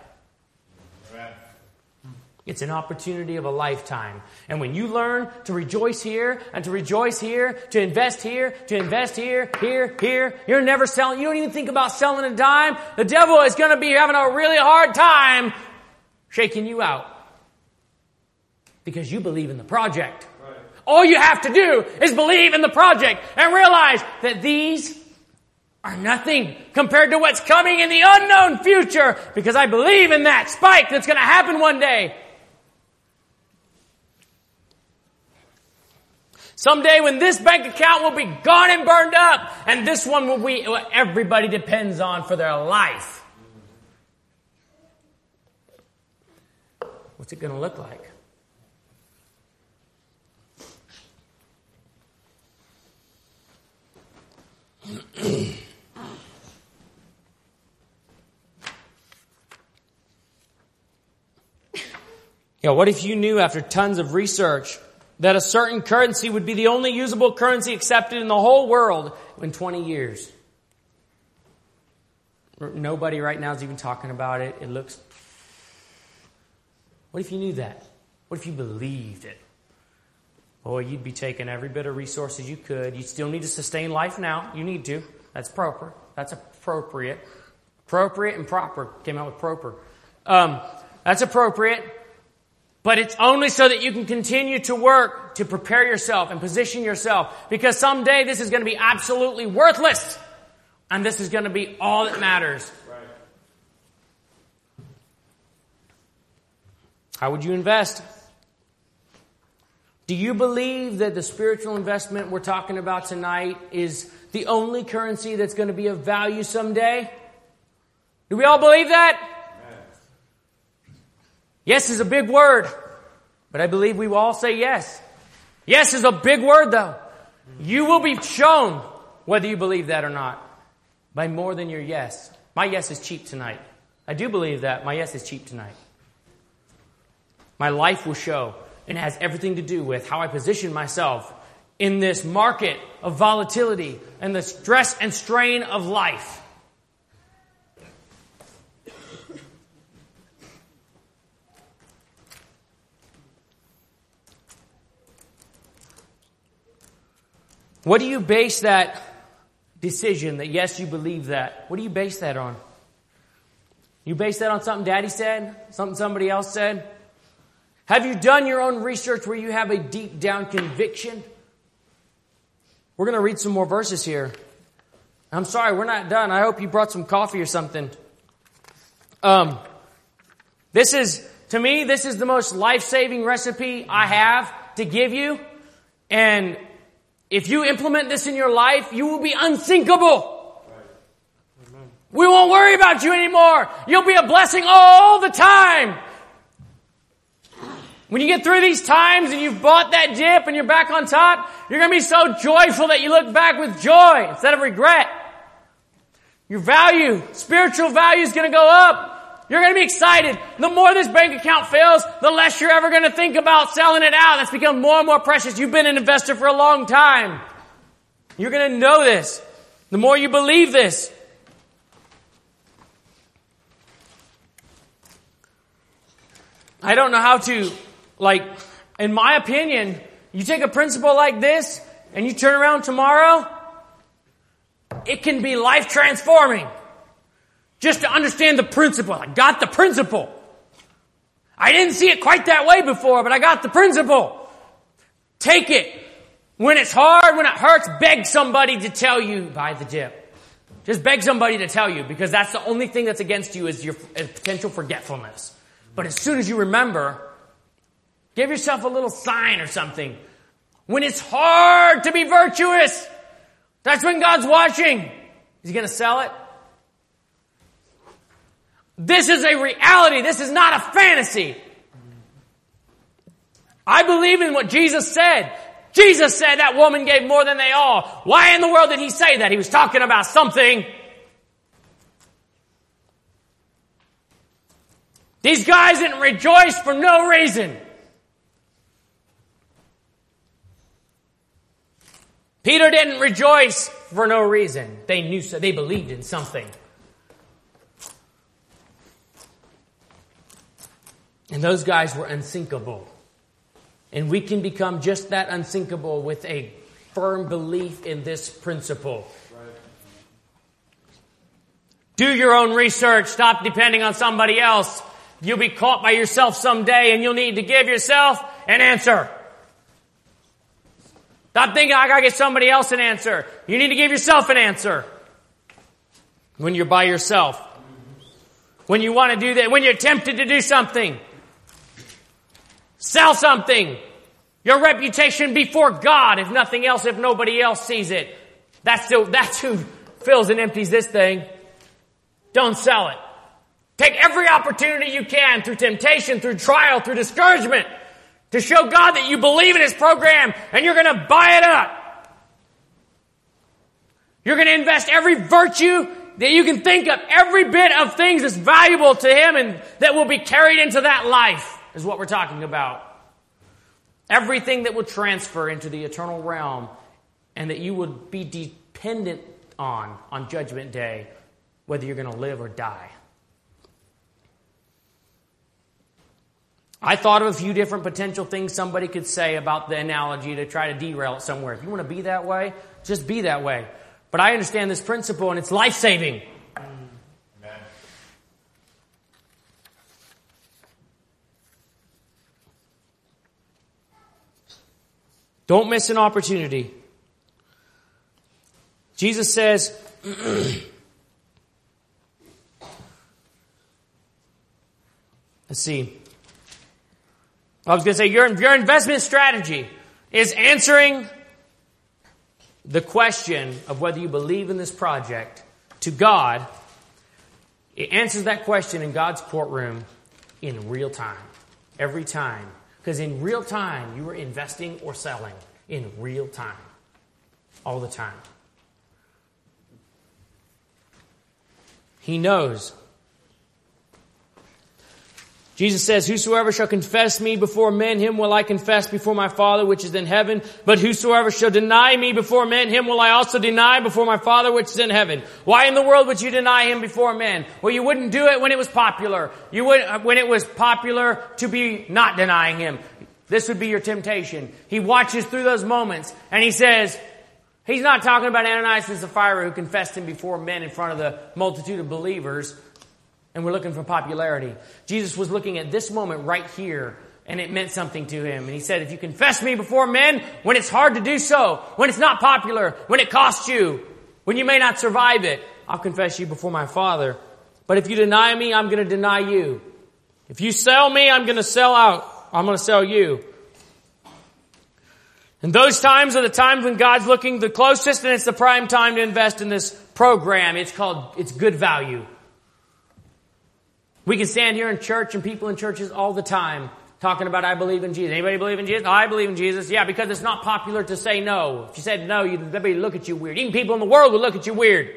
It's an opportunity of a lifetime. And when you learn to rejoice here and to rejoice here, to invest here, to invest here, here, here, you're never selling. You don't even think about selling a dime. The devil is going to be having a really hard time shaking you out because you believe in the project. Right. All you have to do is believe in the project and realize that these are nothing compared to what's coming in the unknown future, because I believe in that spike that's going to happen one day. Someday when this bank account will be gone and burned up, and this one will be what everybody depends on for their life. What's it going to look like? Yeah, what if you knew after tons of research that a certain currency would be the only usable currency accepted in the whole world in twenty years? Nobody right now is even talking about it. It looks... What if you knew that? What if you believed it? Boy, you'd be taking every bit of resources you could. You still need to sustain life now. You need to. That's proper. That's appropriate. Appropriate and proper. Came out with proper. Um, that's appropriate. But it's only so that you can continue to work to prepare yourself and position yourself. Because someday this is going to be absolutely worthless. And this is going to be all that matters. Right. How would you invest? Do you believe that the spiritual investment we're talking about tonight is the only currency that's going to be of value someday? Do we all believe that? Yes is a big word, but I believe we will all say yes. Yes is a big word, though. You will be shown whether you believe that or not by more than your yes. My yes is cheap tonight. I do believe that. My yes is cheap tonight. My life will show, and it has everything to do with how I position myself in this market of volatility and the stress and strain of life. What do you base that decision that yes, you believe that? What do you base that on? You base that on something Daddy said? Something somebody else said? Have you done your own research where you have a deep down conviction? We're going to read some more verses here. I'm sorry, we're not done. I hope you brought some coffee or something. Um, this is, to me, this is the most life-saving recipe I have to give you. And if you implement this in your life, you will be unsinkable. Right. We won't worry about you anymore. You'll be a blessing all the time. When you get through these times and you've bought that dip and you're back on top, you're going to be so joyful that you look back with joy instead of regret. Your value, spiritual value is going to go up. You're going to be excited. The more this bank account fails, the less you're ever going to think about selling it out. That's become more and more precious. You've been an investor for a long time. You're going to know this. The more you believe this. I don't know how to... Like, in my opinion, you take a principle like this and you turn around tomorrow, it can be life transforming. Just to understand the principle. I got the principle. I didn't see it quite that way before, but I got the principle. Take it. When it's hard, when it hurts, beg somebody to tell you, buy the dip. Just beg somebody to tell you, because that's the only thing that's against you is your potential forgetfulness. But as soon as you remember, give yourself a little sign or something. When it's hard to be virtuous, that's when God's watching. Is he going to sell it? This is a reality. This is not a fantasy. I believe in what Jesus said. Jesus said that woman gave more than they all. Why in the world did he say that? He was talking about something. These guys didn't rejoice for no reason. Peter didn't rejoice for no reason. They knew so. They believed in something. And those guys were unsinkable. And we can become just that unsinkable with a firm belief in this principle. Right. Do your own research. Stop depending on somebody else. You'll be caught by yourself someday and you'll need to give yourself an answer. Stop thinking, I gotta get somebody else an answer. You need to give yourself an answer. When you're by yourself. When you want to do that. When you're tempted to do something. Sell something. Your reputation before God, if nothing else, if nobody else sees it. That's who, that's who fills and empties this thing. Don't sell it. Take every opportunity you can through temptation, through trial, through discouragement to show God that you believe in His program and you're going to buy it up. You're going to invest every virtue that you can think of, every bit of things that's valuable to Him and that will be carried into that life. Is what we're talking about. Everything that will transfer into the eternal realm and that you would be dependent on, on Judgment Day, whether you're going to live or die. I thought of a few different potential things somebody could say about the analogy to try to derail it somewhere. If you want to be that way, just be that way. But I understand this principle and it's life-saving. Don't miss an opportunity. Jesus says, let's see. I was going to say, your, your investment strategy is answering the question of whether you believe in this project to God. It answers that question in God's courtroom in real time. Every time. Because in real time, you are investing or selling. In real time. All the time. He knows. Jesus says, whosoever shall confess me before men, him will I confess before my Father which is in heaven. But whosoever shall deny me before men, him will I also deny before my Father which is in heaven. Why in the world would you deny Him before men? Well, you wouldn't do it when it was popular. You would, when it was popular to be not denying Him. This would be your temptation. He watches through those moments and He says, He's not talking about Ananias and Sapphira who confessed Him before men in front of the multitude of believers. And we're looking for popularity. Jesus was looking at this moment right here, and it meant something to Him. And He said, if you confess me before men, when it's hard to do so, when it's not popular, when it costs you, when you may not survive it, I'll confess you before my Father. But if you deny me, I'm going to deny you. If you sell me, I'm going to sell out. I'm going to sell you. And those times are the times when God's looking the closest, and it's the prime time to invest in this program. It's called, it's good value. We can stand here in church and people in churches all the time talking about, I believe in Jesus. Anybody believe in Jesus? Oh, I believe in Jesus. Yeah, because it's not popular to say no. If you said no, you'd, everybody would look at you weird. Even people in the world would look at you weird.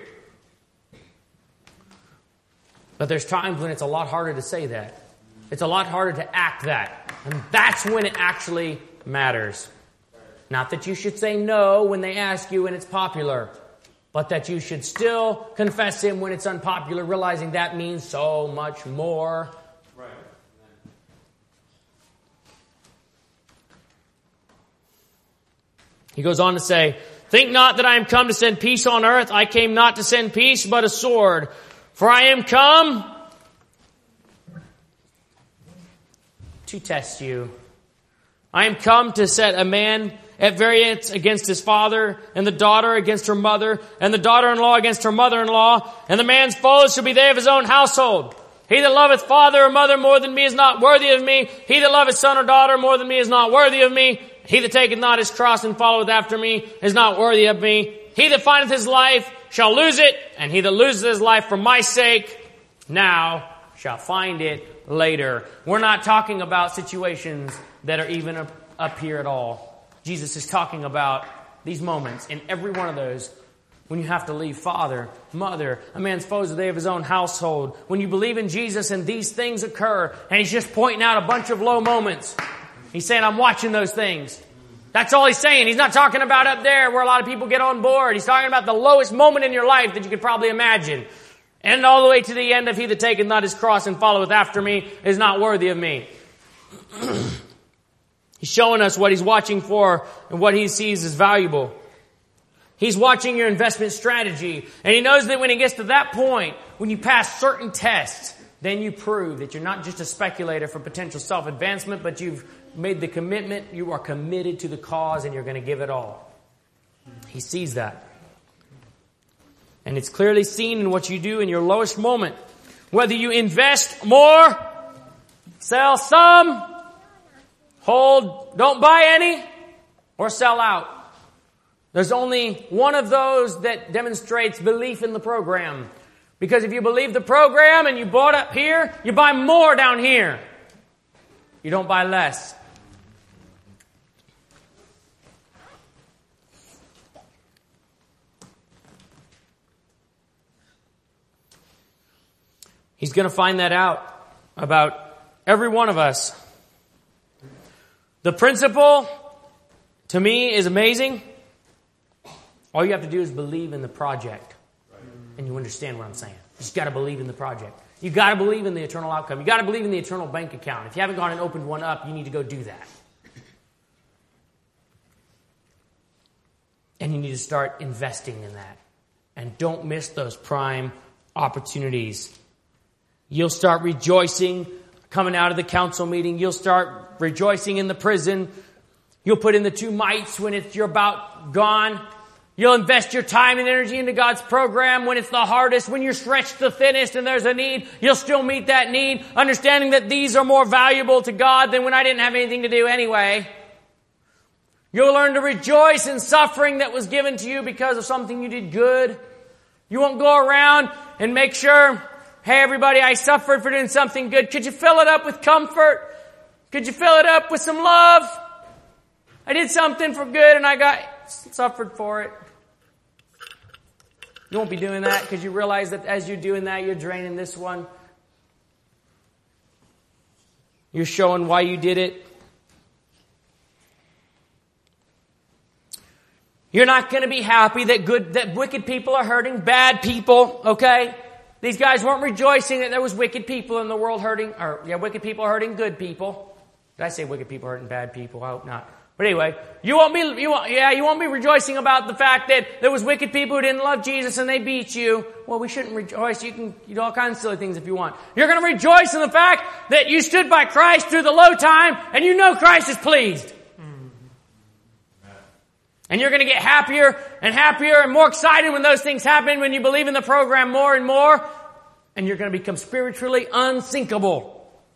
But there's times when it's a lot harder to say that. It's a lot harder to act that. And that's when it actually matters. Not that you should say no when they ask you and it's popular. But that you should still confess Him when it's unpopular, realizing that means so much more. Right. He goes on to say, think not that I am come to send peace on earth. I came not to send peace, but a sword. For I am come to test you. I am come to set a man at variance against his father, and the daughter against her mother, and the daughter-in-law against her mother-in-law, and the man's foes shall be they of his own household. He that loveth father or mother more than me is not worthy of me. He that loveth son or daughter more than me is not worthy of me. He that taketh not his cross and followeth after me is not worthy of me. He that findeth his life shall lose it, and he that loses his life for my sake now shall find it later. We're not talking about situations that are even up, up here at all. Jesus is talking about these moments in every one of those when you have to leave father, mother, a man's foes are they of his own household. When you believe in Jesus and these things occur, and he's just pointing out a bunch of low moments. He's saying, I'm watching those things. That's all he's saying. He's not talking about up there where a lot of people get on board. He's talking about the lowest moment in your life that you could probably imagine. And all the way to the end of he that taketh not his cross and followeth after me is not worthy of me. He's showing us what he's watching for and what he sees as valuable. He's watching your investment strategy. And he knows that when he gets to that point, when you pass certain tests, then you prove that you're not just a speculator for potential self-advancement, but you've made the commitment, you are committed to the cause, and you're going to give it all. He sees that. And it's clearly seen in what you do in your lowest moment. Whether you invest more, sell some, hold, don't buy any, or sell out. There's only one of those that demonstrates belief in the program. Because if you believe the program and you bought up here, you buy more down here. You don't buy less. He's going to find that out about every one of us. The principle, to me, is amazing. All you have to do is believe in the project. And you understand what I'm saying. You just got to believe in the project. You got to believe in the eternal outcome. You got to believe in the eternal bank account. If you haven't gone and opened one up, you need to go do that. And you need to start investing in that. And don't miss those prime opportunities. You'll start rejoicing coming out of the council meeting. You'll start rejoicing in the prison. You'll put in the two mites when it's you're about gone. You'll invest your time and energy into God's program when it's the hardest, when you're stretched the thinnest and there's a need. You'll still meet that need, understanding that these are more valuable to God than when I didn't have anything to do anyway. You'll learn to rejoice in suffering that was given to you because of something you did good. You won't go around and make sure, hey everybody, I suffered for doing something good. Could you fill it up with comfort? Could you fill it up with some love? I did something for good and I got suffered for it. You won't be doing that because you realize that as you're doing that, you're draining this one. You're showing why you did it. You're not going to be happy that good, that wicked people are hurting bad people, okay? These guys weren't rejoicing that there was wicked people in the world hurting, or yeah, wicked people hurting good people. Did I say wicked people hurting bad people? I hope not. But anyway, you won't be, you won't, yeah, you won't be rejoicing about the fact that there was wicked people who didn't love Jesus and they beat you. Well, we shouldn't rejoice. You can do all kinds of silly things if you want. You're going to rejoice in the fact that you stood by Christ through the low time and you know Christ is pleased. And you're going to get happier and happier and more excited when those things happen, when you believe in the program more and more. And you're going to become spiritually unsinkable.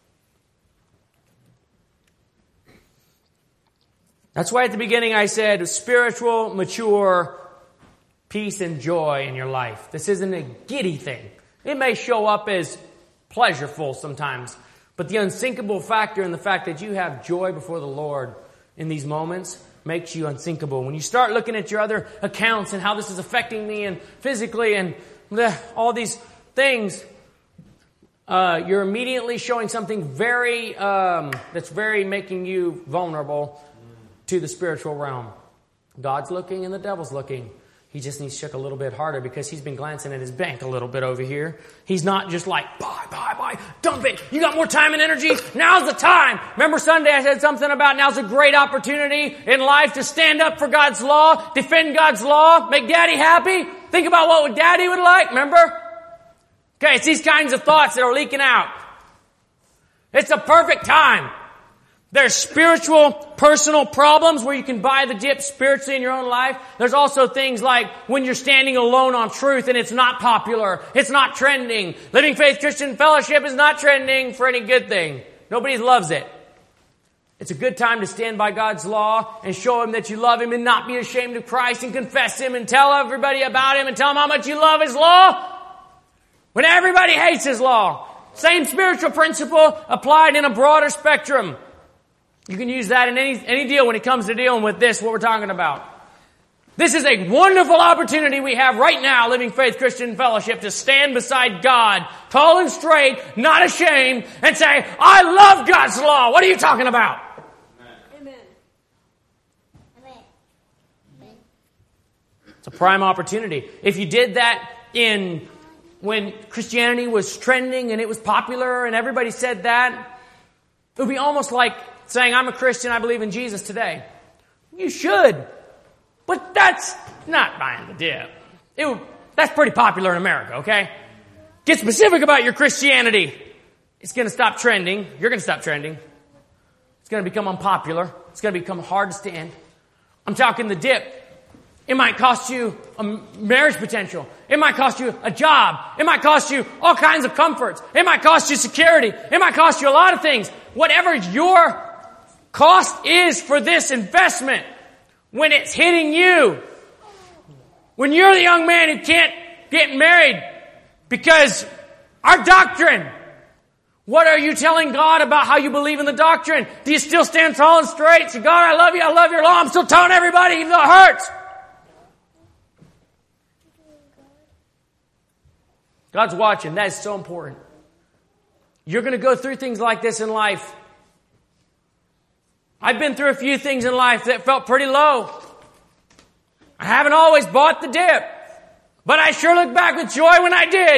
That's why at the beginning I said spiritual, mature peace and joy in your life. This isn't a giddy thing. It may show up as pleasureful sometimes, but the unsinkable factor in the fact that you have joy before the Lord in these moments makes you unsinkable. When you start looking at your other accounts and how this is affecting me and physically and bleh, all these things, uh, you're immediately showing something very, um, that's very making you vulnerable to the spiritual realm. God's looking and the devil's looking. He just needs to shook a little bit harder because he's been glancing at his bank a little bit over here. He's not just like, buy, buy, buy, dump it. You got more time and energy. Now's the time. Remember Sunday I said something about now's a great opportunity in life to stand up for God's law, defend God's law, make Daddy happy. Think about what Daddy would like, remember? Okay, it's these kinds of thoughts that are leaking out. It's a perfect time. There's spiritual, personal problems where you can buy the dip spiritually in your own life. There's also things like when you're standing alone on truth and it's not popular. It's not trending. Living Faith Christian Fellowship is not trending for any good thing. Nobody loves it. It's a good time to stand by God's law and show Him that you love Him and not be ashamed of Christ and confess Him and tell everybody about Him and tell Him how much you love His law. When everybody hates His law. Same spiritual principle applied in a broader spectrum. You can use that in any, any deal when it comes to dealing with this, what we're talking about. This is a wonderful opportunity we have right now, Living Faith Christian Fellowship, to stand beside God, tall and straight, not ashamed, and say, I love God's law. What are you talking about? Amen. It's a prime opportunity. If you did that in when Christianity was trending and it was popular and everybody said that, it would be almost like saying, I'm a Christian, I believe in Jesus today. You should. But that's not buying the dip. It, that's pretty popular in America, okay? Get specific about your Christianity. It's going to stop trending. You're going to stop trending. It's going to become unpopular. It's going to become hard to stand. I'm talking the dip. It might cost you a marriage potential. It might cost you a job. It might cost you all kinds of comforts. It might cost you security. It might cost you a lot of things. Whatever your cost is for this investment, when it's hitting you, when you're the young man who can't get married because our doctrine, what are you telling God about how you believe in the doctrine? Do you still stand tall and straight? Say, God, I love you. I love your law. I'm still telling everybody, even though it hurts. God's watching. That is so important. You're going to go through things like this in life. I've been through a few things in life that felt pretty low. I haven't always bought the dip, but I sure look back with joy when I did.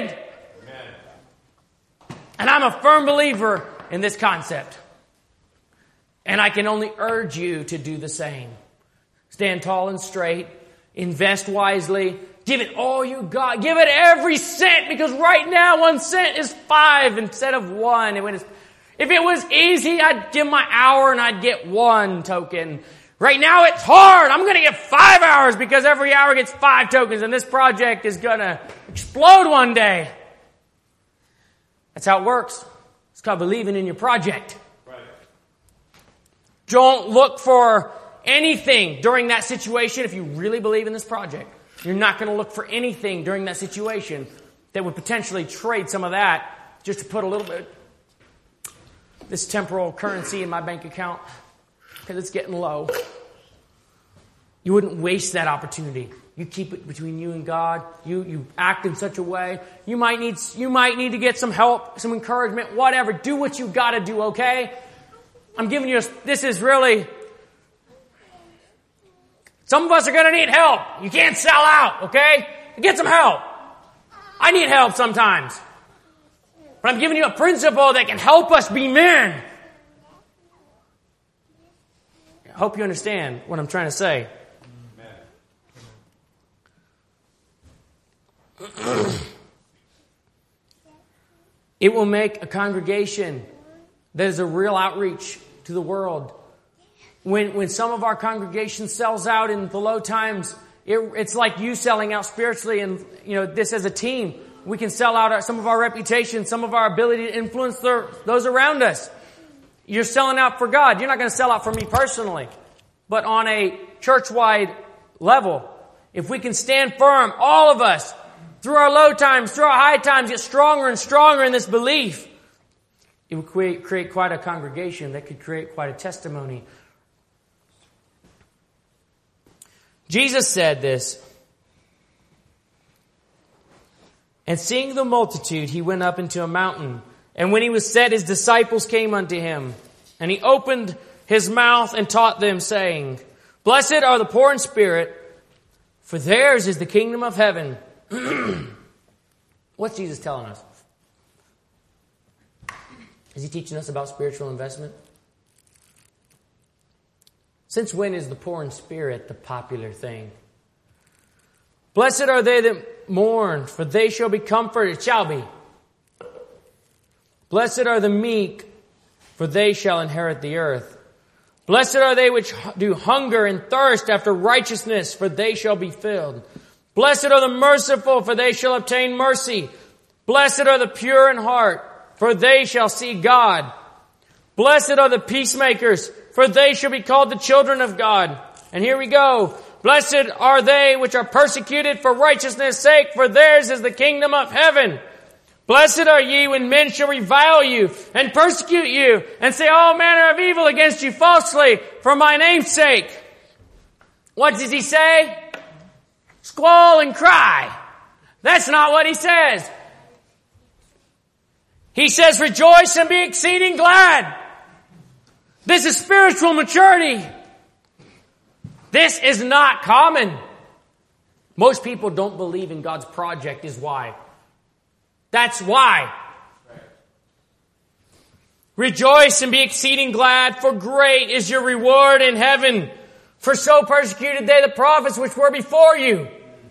Amen. And I'm a firm believer in this concept. And I can only urge you to do the same. Stand tall and straight. Invest wisely. Give it all you got. Give it every cent, because right now one cent is five instead of one. When it's If it was easy, I'd give my hour and I'd get one token. Right now it's hard. I'm going to get five hours because every hour gets five tokens, and this project is going to explode one day. That's how it works. It's called believing in your project. Right. Don't look for anything during that situation if you really believe in this project. You're not going to look for anything during that situation that would potentially trade some of that just to put a little bit this temporal currency in my bank account because it's getting low. You wouldn't waste that opportunity. You keep it between you and God. You you act in such a way. You might need you might need to get some help, some encouragement, whatever. Do what you got to do, okay? I'm giving you a, this is really, some of us are going to need help. You can't sell out, okay? Get some help. I need help sometimes. But I'm giving you a principle that can help us be men. I hope you understand what I'm trying to say. It will make a congregation that is a real outreach to the world. When when some of our congregation sells out in the low times, it, it's like you selling out spiritually, and you know this as a team. We can sell out our, some of our reputation, some of our ability to influence their, those around us. You're selling out for God. You're not going to sell out for me personally. But on a church-wide level, if we can stand firm, all of us, through our low times, through our high times, get stronger and stronger in this belief, it would create, create quite a congregation that could create quite a testimony. Jesus said this. And seeing the multitude, he went up into a mountain. And when he was set, his disciples came unto him. And he opened his mouth and taught them, saying, Blessed are the poor in spirit, for theirs is the kingdom of heaven. What's Jesus telling us? Is he teaching us about spiritual investment? Since when is the poor in spirit the popular thing? Blessed are they that mourn, for they shall be comforted. Shall be. Blessed are the meek, for they shall inherit the earth. Blessed are they which do hunger and thirst after righteousness, for they shall be filled. Blessed are the merciful, for they shall obtain mercy. Blessed are the pure in heart, for they shall see God. Blessed are the peacemakers, for they shall be called the children of God. And here we go. Blessed are they which are persecuted for righteousness' sake, for theirs is the kingdom of heaven. Blessed are ye when men shall revile you and persecute you and say all manner of evil against you falsely for my name's sake. What does he say? Squall and cry. That's not what he says. He says, rejoice and be exceeding glad. This is spiritual maturity. This is not common. Most people don't believe in God's project is why. That's why. Rejoice and be exceeding glad, for great is your reward in heaven. For so persecuted they the prophets which were before you.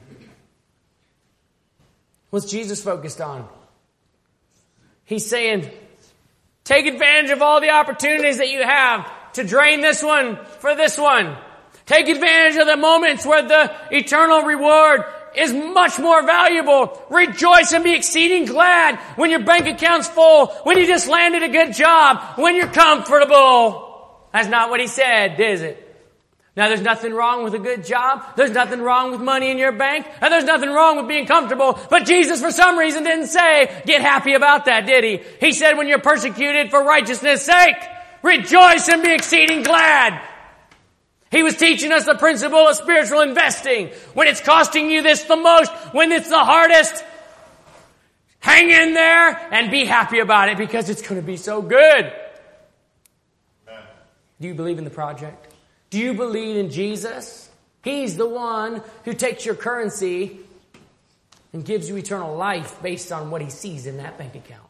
What's Jesus focused on? He's saying, take advantage of all the opportunities that you have to drain this one for this one. Take advantage of the moments where the eternal reward is much more valuable. Rejoice and be exceeding glad when your bank account's full, when you just landed a good job, when you're comfortable. That's not what he said, is it? Now, there's nothing wrong with a good job. There's nothing wrong with money in your bank. And there's nothing wrong with being comfortable. But Jesus, for some reason, didn't say, get happy about that, did he? He said, when you're persecuted for righteousness' sake, rejoice and be exceeding glad. He was teaching us the principle of spiritual investing. When it's costing you this the most, when it's the hardest, hang in there and be happy about it because it's going to be so good. Do you believe in the project? Do you believe in Jesus? He's the one who takes your currency and gives you eternal life based on what he sees in that bank account.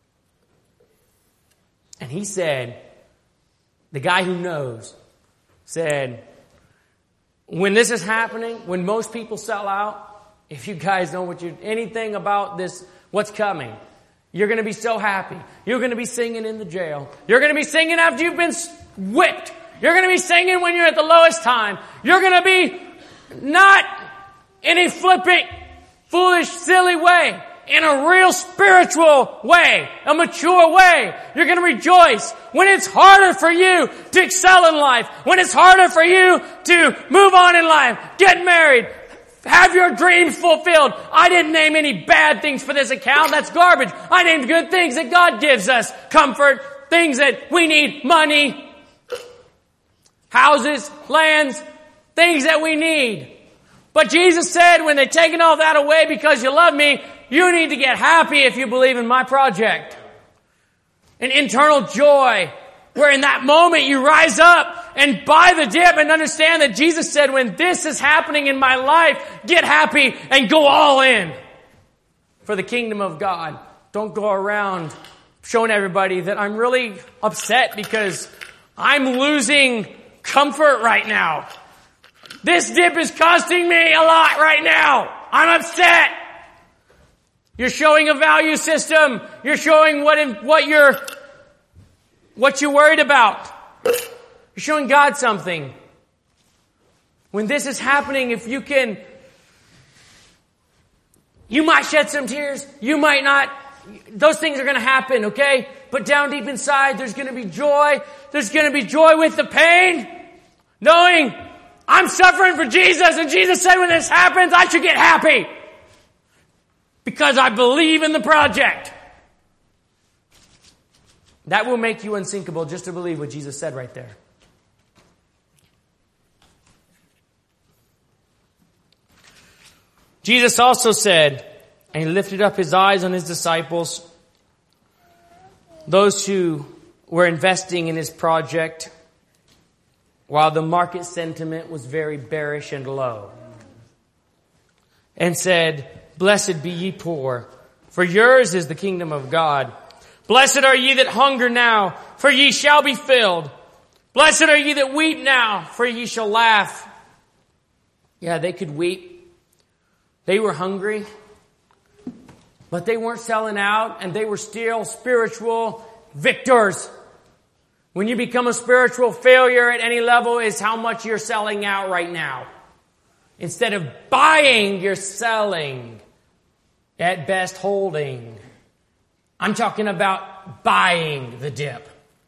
And he said, the guy who knows, said, when this is happening, when most people sell out, if you guys know what you anything about this, what's coming, you're going to be so happy. You're going to be singing in the jail. You're going to be singing after you've been whipped. You're going to be singing when you're at the lowest time. You're going to be not in a flippant, foolish, silly way. In a real spiritual way. A mature way. You're going to rejoice when it's harder for you to excel in life. When it's harder for you to move on in life. Get married. Have your dreams fulfilled. I didn't name any bad things for this account. That's garbage. I named good things that God gives us. Comfort. Things that we need. Money. Houses, lands, things that we need. But Jesus said, when they've taken all that away because you love me, you need to get happy if you believe in my project. An internal joy, where in that moment you rise up and buy the dip and understand that Jesus said, when this is happening in my life, get happy and go all in for the kingdom of God. Don't go around showing everybody that I'm really upset because I'm losing comfort right now. This dip is costing me a lot right now. I'm upset. You're showing a value system. You're showing what what you're what you're worried about. You're showing God something. When this is happening, if you can, you might shed some tears. You might not. Those things are going to happen, okay? But down deep inside, there's going to be joy. There's going to be joy with the pain. Knowing I'm suffering for Jesus, and Jesus said when this happens, I should get happy. Because I believe in the project. That will make you unsinkable just to believe what Jesus said right there. Jesus also said, and he lifted up his eyes on his disciples, those who were investing in his project, while the market sentiment was very bearish and low, and said, blessed be ye poor, for yours is the kingdom of God. Blessed are ye that hunger now, for ye shall be filled. Blessed are ye that weep now, for ye shall laugh. Yeah, they could weep. They were hungry, but they weren't selling out, and they were still spiritual victors. When you become a spiritual failure at any level is how much you're selling out right now. Instead of buying, you're selling. At best, holding. I'm talking about buying the dip.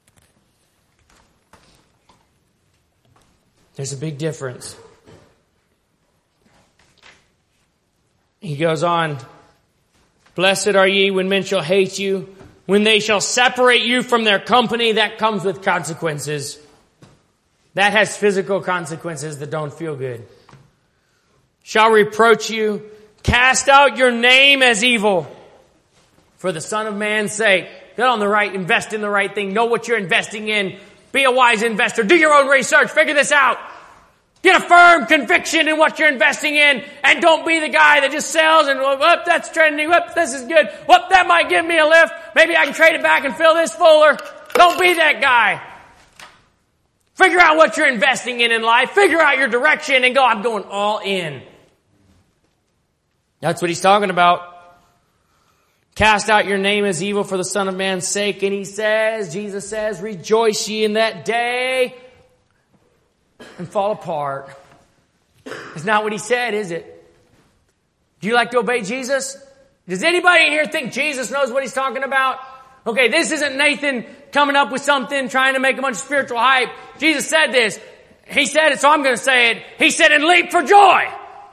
There's a big difference. He goes on Blessed are ye when men shall hate you, when they shall separate you from their company. That comes with consequences. That has physical consequences that don't feel good. Shall reproach you, cast out your name as evil for the Son of Man's sake. Get on the right, invest in the right thing, know what you're investing in. Be a wise investor. Do your own research. Figure this out. Get a firm conviction in what you're investing in, and don't be the guy that just sells and, whoop, that's trending, whoop, this is good, whoop, that might give me a lift, maybe I can trade it back and fill this fuller. Don't be that guy. Figure out what you're investing in in life. Figure out your direction and go, I'm going all in. That's what he's talking about. Cast out your name as evil for the Son of Man's sake. And he says, Jesus says, rejoice ye in that day and fall apart. It's not what he said, is it? Do you like to obey Jesus? Does anybody in here think Jesus knows what he's talking about? Okay, this isn't Nathan coming up with something, trying to make a bunch of spiritual hype. Jesus said this. He said it, so I'm going to say it. He said, and leap for joy.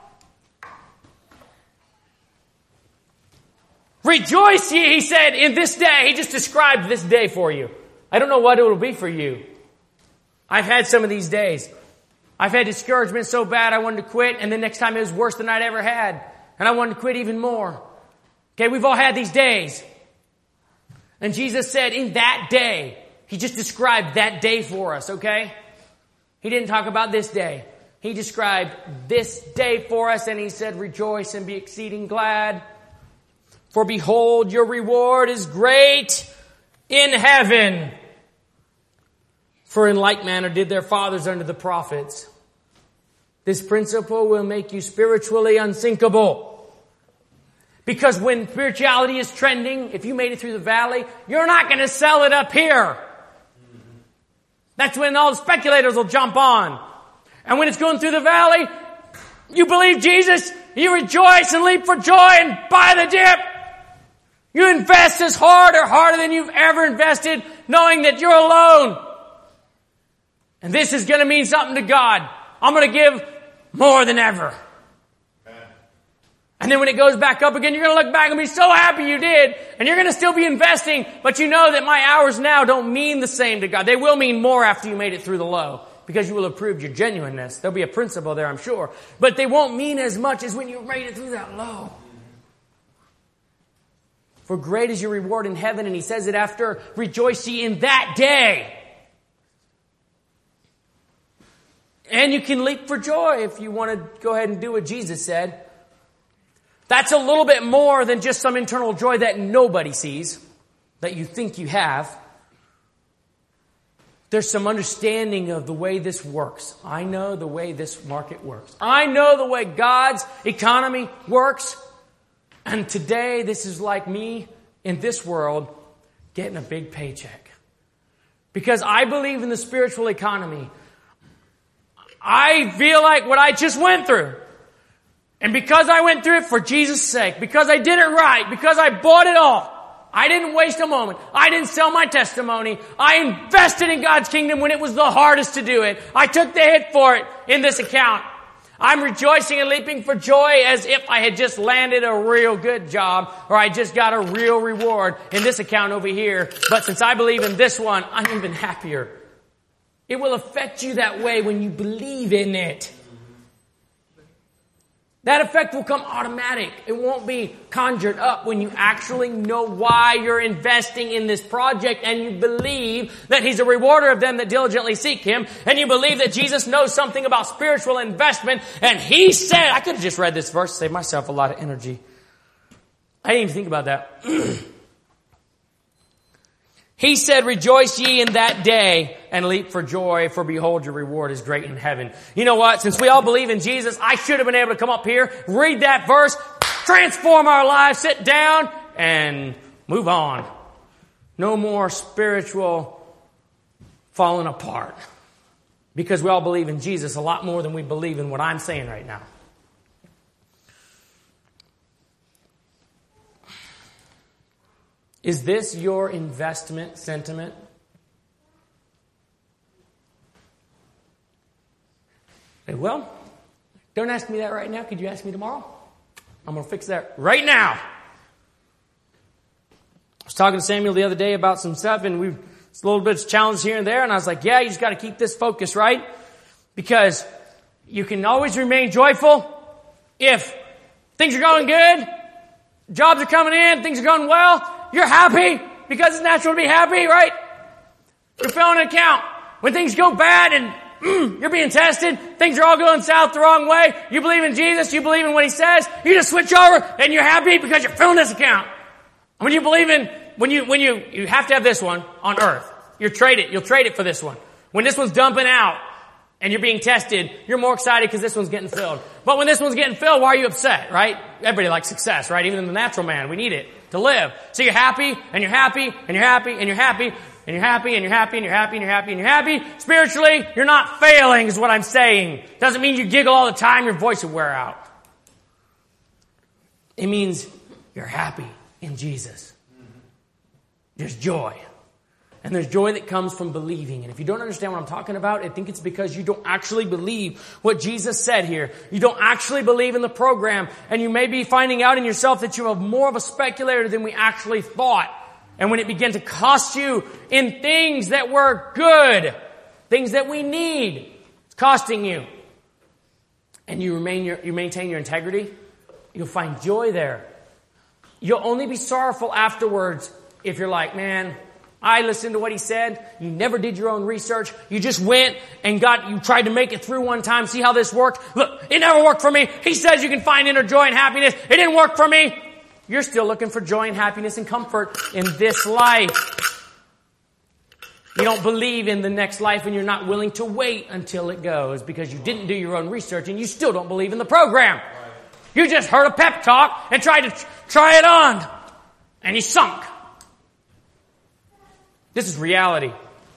Rejoice ye, he said, in this day. He just described this day for you. I don't know what it will be for you. I've had some of these days. I've had discouragement so bad I wanted to quit, and the next time it was worse than I'd ever had. And I wanted to quit even more. Okay, we've all had these days. And Jesus said, in that day, he just described that day for us, okay? He didn't talk about this day. He described this day for us, and he said, rejoice and be exceeding glad. For behold, your reward is great in heaven. For in like manner did their fathers unto the prophets. This principle will make you spiritually unsinkable. Because when spirituality is trending, if you made it through the valley, you're not going to sell it up here. That's when all the speculators will jump on. And when it's going through the valley, you believe Jesus, you rejoice and leap for joy and buy the dip. You invest as hard or harder than you've ever invested, knowing that you're alone. And this is going to mean something to God. I'm going to give more than ever. And then when it goes back up again, you're going to look back and be so happy you did. And you're going to still be investing, but you know that my hours now don't mean the same to God. They will mean more after you made it through the low, because you will have proved your genuineness. There'll be a principle there, I'm sure. But they won't mean as much as when you made it through that low. For great is your reward in heaven. And he says it after, rejoice ye in that day. And you can leap for joy if you want to go ahead and do what Jesus said. That's a little bit more than just some internal joy that nobody sees, that you think you have. There's some understanding of the way this works. I know the way this market works. I know the way God's economy works. And today, this is like me in this world getting a big paycheck. Because I believe in the spiritual economy. I feel like what I just went through. And because I went through it for Jesus' sake, because I did it right, because I bought it all, I didn't waste a moment. I didn't sell my testimony. I invested in God's kingdom when it was the hardest to do it. I took the hit for it in this account. I'm rejoicing and leaping for joy as if I had just landed a real good job, or I just got a real reward in this account over here. But since I believe in this one, I'm even happier. It will affect you that way when you believe in it. That effect will come automatic. It won't be conjured up when you actually know why you're investing in this project, and you believe that He's a rewarder of them that diligently seek Him, and you believe that Jesus knows something about spiritual investment, and He said, I could have just read this verse, saved myself a lot of energy. I didn't even think about that. He said, rejoice ye in that day and leap for joy, for behold, your reward is great in heaven. You know what? Since we all believe in Jesus, I should have been able to come up here, read that verse, transform our lives, sit down, and move on. No more spiritual falling apart. Because we all believe in Jesus a lot more than we believe in what I'm saying right now. Is this your investment sentiment? Say, well, don't ask me that right now. Could you ask me tomorrow? I'm going to fix that right now. was talking to Samuel the other day about some stuff, and we it's a little bit of challenge here and there, and I was like, yeah, you just got to keep this focus, right? Because you can always remain joyful if things are going good, jobs are coming in, things are going well, you're happy because it's natural to be happy, right? You're filling an account. When things go bad and mm, you're being tested, things are all going south the wrong way, you believe in Jesus, you believe in what He says, you just switch over and you're happy because you're filling this account. When you believe in, when you, when you, you have to have this one on earth. You trade it, you'll trade it for this one. When this one's dumping out and you're being tested, you're more excited because this one's getting filled. But when this one's getting filled, why are you upset, right? Everybody likes success, right? Even in the natural man, we need it to live. So you're happy, and you're happy, and you're happy, and you're happy, and you're happy, and you're happy, and you're happy, and you're happy, and you're happy. Spiritually, you're not failing is what I'm saying. Doesn't mean you giggle all the time, your voice will wear out. It means you're happy in Jesus. There's joy. And there's joy that comes from believing. And if you don't understand what I'm talking about, I think it's because you don't actually believe what Jesus said here. You don't actually believe in the program. And you may be finding out in yourself that you are more of a speculator than we actually thought. And when it began to cost you in things that were good, things that we need, it's costing you. And you remain your, you maintain your integrity, you'll find joy there. You'll only be sorrowful afterwards if you're like, man, I listened to what he said. You never did your own research. You just went and got, you tried to make it through one time. See how this worked? Look, it never worked for me. He says you can find inner joy and happiness. It didn't work for me. You're still looking for joy and happiness and comfort in this life. You don't believe in the next life and you're not willing to wait until it goes because you didn't do your own research and you still don't believe in the program. You just heard a pep talk and tried to try it on and you sunk. This is reality.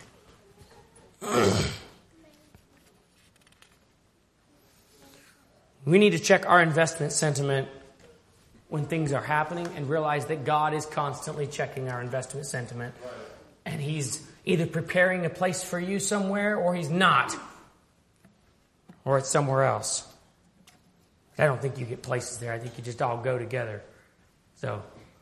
We need to check our investment sentiment when things are happening and realize that God is constantly checking our investment sentiment. And He's either preparing a place for you somewhere or He's not. Or it's somewhere else. I don't think you get places there. I think you just all go together. So...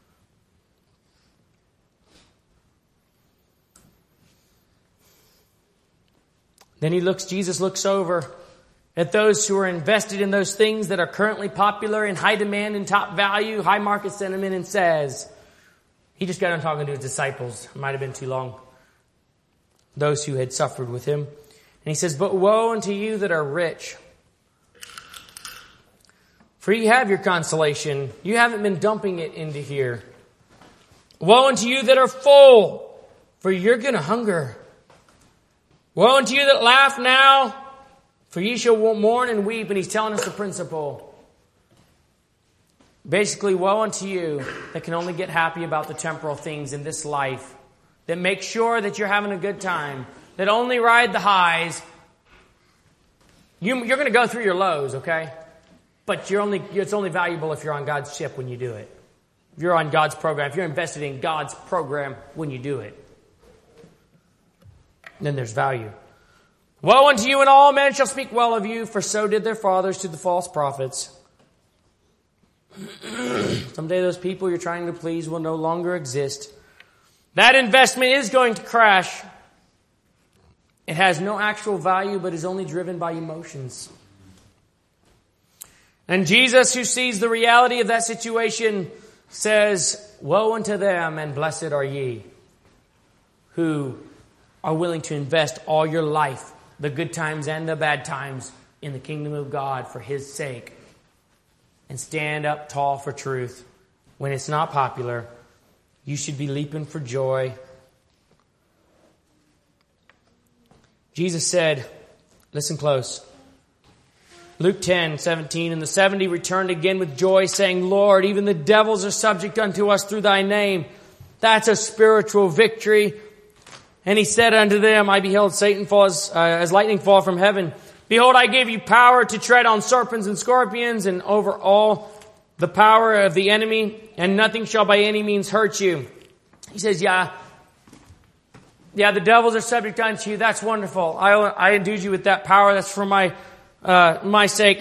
Then he looks, Jesus looks over at those who are invested in those things that are currently popular, in high demand, in top value, high market sentiment, and says, he just got on talking to his disciples. It might have been too long. Those who had suffered with him. And he says, but woe unto you that are rich. For you have your consolation. You haven't been dumping it into here. Woe unto you that are full. For you're going to hunger. Woe unto you that laugh now, for ye shall mourn and weep. And he's telling us the principle. Basically, woe unto you that can only get happy about the temporal things in this life. That make sure that you're having a good time. That only ride the highs. You, you're going to go through your lows, okay? But you're only, it's only valuable if you're on God's ship when you do it. If you're on God's program, if you're invested in God's program when you do it. Then there's value. Woe unto you, and all men shall speak well of you, for so did their fathers to the false prophets. Someday those people you're trying to please will no longer exist. That investment is going to crash. It has no actual value, but is only driven by emotions. And Jesus, who sees the reality of that situation, says, woe unto them, and blessed are ye, who are willing to invest all your life, the good times and the bad times, in the kingdom of God for His sake. And stand up tall for truth. When it's not popular, you should be leaping for joy. Jesus said, listen close. Luke ten, seventeen, and the seventy returned again with joy, saying, Lord, even the devils are subject unto us through thy name. That's a spiritual victory. And he said unto them, I beheld Satan fall as, uh, as lightning fall from heaven. Behold, I gave you power to tread on serpents and scorpions and over all the power of the enemy, and nothing shall by any means hurt you. He says, yeah, yeah, the devils are subject unto you. That's wonderful. I, I endued you with that power. That's for my, uh, my sake.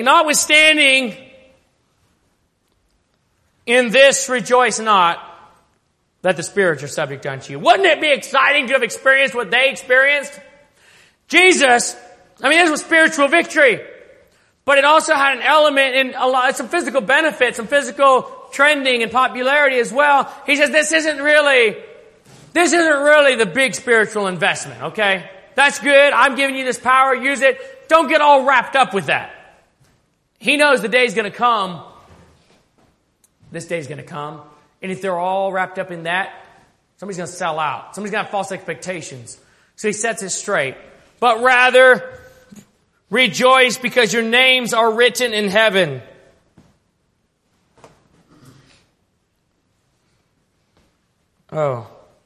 Notwithstanding, in this rejoice not, that the spirits are subject unto you. Wouldn't it be exciting to have experienced what they experienced? Jesus, I mean, this was spiritual victory. But it also had an element in a lot, some physical benefits, some physical trending and popularity as well. He says this isn't really, this isn't really the big spiritual investment, okay? That's good. I'm giving you this power. Use it. Don't get all wrapped up with that. He knows the day's going to come. This day's going to come. And if they're all wrapped up in that, somebody's going to sell out. Somebody's going to have false expectations. So he sets it straight. But rather, rejoice because your names are written in heaven. Oh.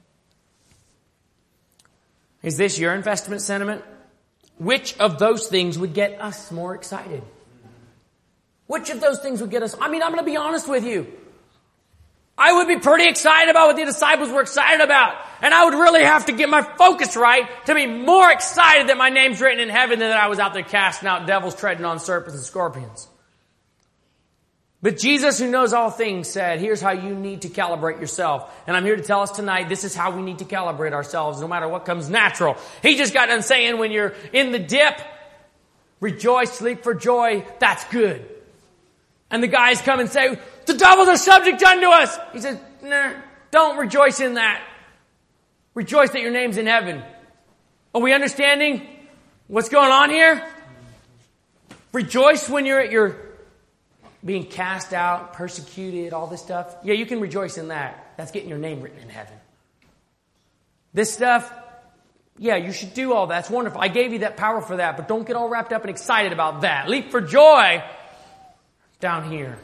Is this your investment sentiment? Which of those things would get us more excited? Which of those things would get us? I mean, I'm going to be honest with you. I would be pretty excited about what the disciples were excited about. And I would really have to get my focus right to be more excited that my name's written in heaven than that I was out there casting out devils, treading on serpents and scorpions. But Jesus, who knows all things, said, here's how you need to calibrate yourself. And I'm here to tell us tonight, this is how we need to calibrate ourselves no matter what comes natural. He just got done saying when you're in the dip, rejoice, leap for joy, that's good. And the guys come and say, the devils are subject unto us. He says, nah, don't rejoice in that. Rejoice that your name's in heaven. Are we understanding what's going on here? Rejoice when you're at your being cast out, persecuted, all this stuff. Yeah, you can rejoice in that. That's getting your name written in heaven. This stuff, yeah, you should do all that. That's wonderful. I gave you that power for that, but don't get all wrapped up and excited about that. Leap for joy down here.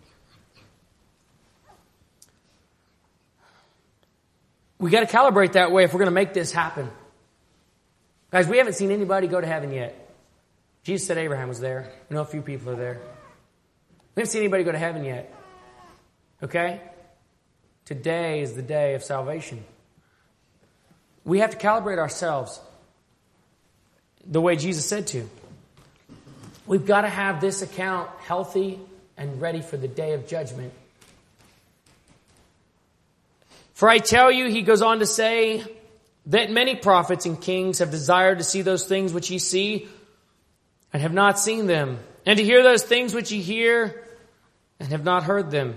We got to calibrate that way if we're going to make this happen. Guys, we haven't seen anybody go to heaven yet. Jesus said Abraham was there. I know a few people are there. We haven't seen anybody go to heaven yet. Okay? Today is the day of salvation. We have to calibrate ourselves the way Jesus said to. We've got to have this account healthy and ready for the day of judgment. For I tell you, he goes on to say, that many prophets and kings have desired to see those things which ye see and have not seen them, and to hear those things which ye hear and have not heard them.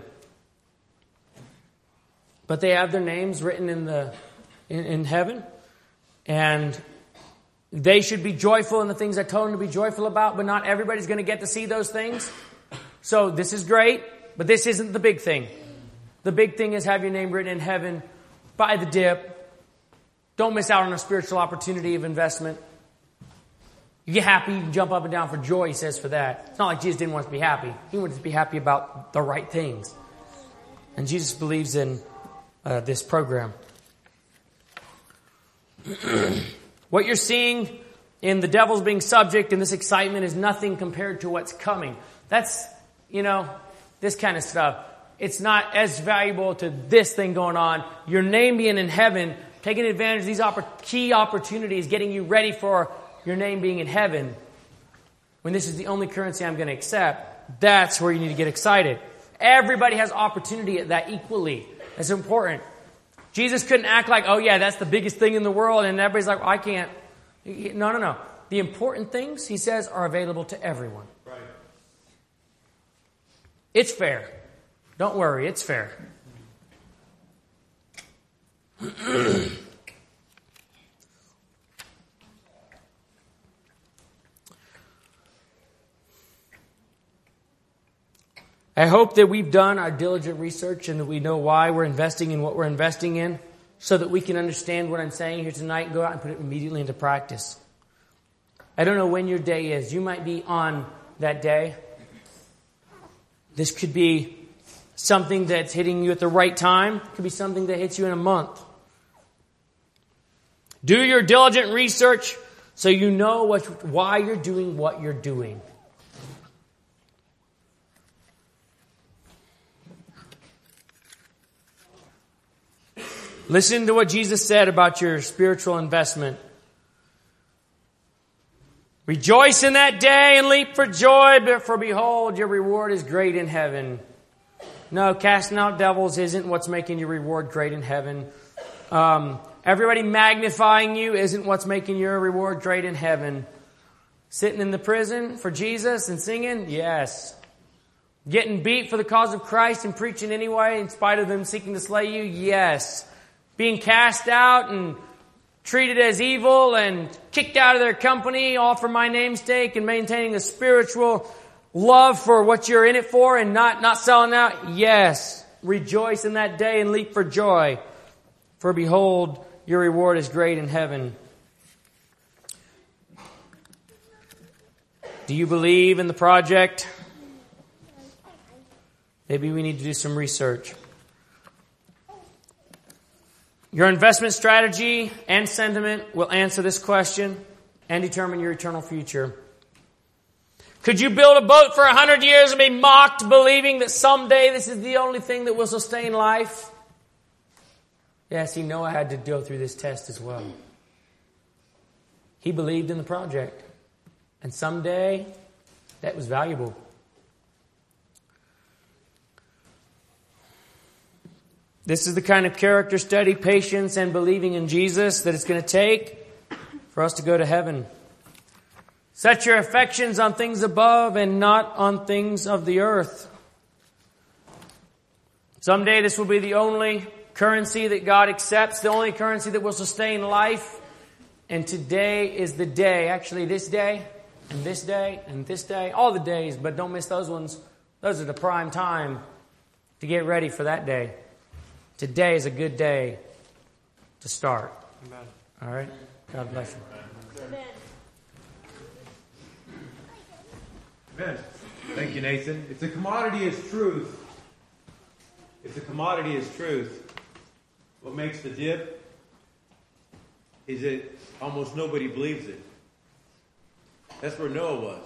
But they have their names written in the in, in heaven, and they should be joyful in the things I told them to be joyful about, but not everybody's going to get to see those things. So this is great, but this isn't the big thing. The big thing is have your name written in heaven by the dip. Don't miss out on a spiritual opportunity of investment. You get happy, you can jump up and down for joy, he says, for that. It's not like Jesus didn't want us to be happy. He wanted us to be happy about the right things. And Jesus believes in uh, this program. What you're seeing in the devils being subject and this excitement is nothing compared to what's coming. That's, you know, this kind of stuff. It's not as valuable to this thing going on. Your name being in heaven, taking advantage of these oppor- key opportunities, getting you ready for your name being in heaven. When this is the only currency I'm going to accept, that's where you need to get excited. Everybody has opportunity at that equally. That's important. Jesus couldn't act like, oh yeah, that's the biggest thing in the world, and everybody's like, well, I can't. No, no, no. The important things, he says, are available to everyone. Right. It's fair. Don't worry, it's fair. I hope that we've done our diligent research and that we know why we're investing in what we're investing in so that we can understand what I'm saying here tonight and go out and put it immediately into practice. I don't know when your day is. You might be on that day. This could be something that's hitting you at the right time. It could be something that hits you in a month. Do your diligent research so you know what, why you're doing what you're doing. Listen to what Jesus said about your spiritual investment. Rejoice in that day and leap for joy, for behold, your reward is great in heaven. No, casting out devils isn't what's making your reward great in heaven. Um, everybody magnifying you isn't what's making your reward great in heaven. Sitting in the prison for Jesus and singing? Yes. Getting beat for the cause of Christ and preaching anyway in spite of them seeking to slay you? Yes. Being cast out and treated as evil and kicked out of their company, all for my name's sake, and maintaining a spiritual love for what you're in it for and not, not selling out? Yes. Rejoice in that day and leap for joy. For behold, your reward is great in heaven. Do you believe in the project? Maybe we need to do some research. Your investment strategy and sentiment will answer this question and determine your eternal future. Could you build a boat for a hundred years and be mocked, believing that someday this is the only thing that will sustain life? Yeah, see, Noah had to go through this test as well. He believed in the project. And someday, that was valuable. This is the kind of character study, patience, and believing in Jesus that it's going to take for us to go to heaven. Set your affections on things above and not on things of the earth. Someday this will be the only currency that God accepts, the only currency that will sustain life. And today is the day, actually this day, and this day, and this day, all the days, but don't miss those ones. Those are the prime time to get ready for that day. Today is a good day to start. Amen. All right? God bless you. Amen. Amen. Thank you, Nathan. If the commodity is truth, if the commodity is truth, what makes the dip is that almost nobody believes it. That's where Noah was.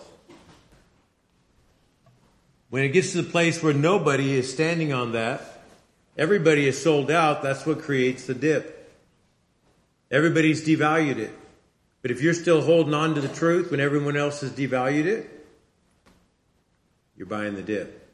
When it gets to the place where nobody is standing on that, everybody is sold out, that's what creates the dip. Everybody's devalued it. But if you're still holding on to the truth when everyone else has devalued it, you're buying the dip.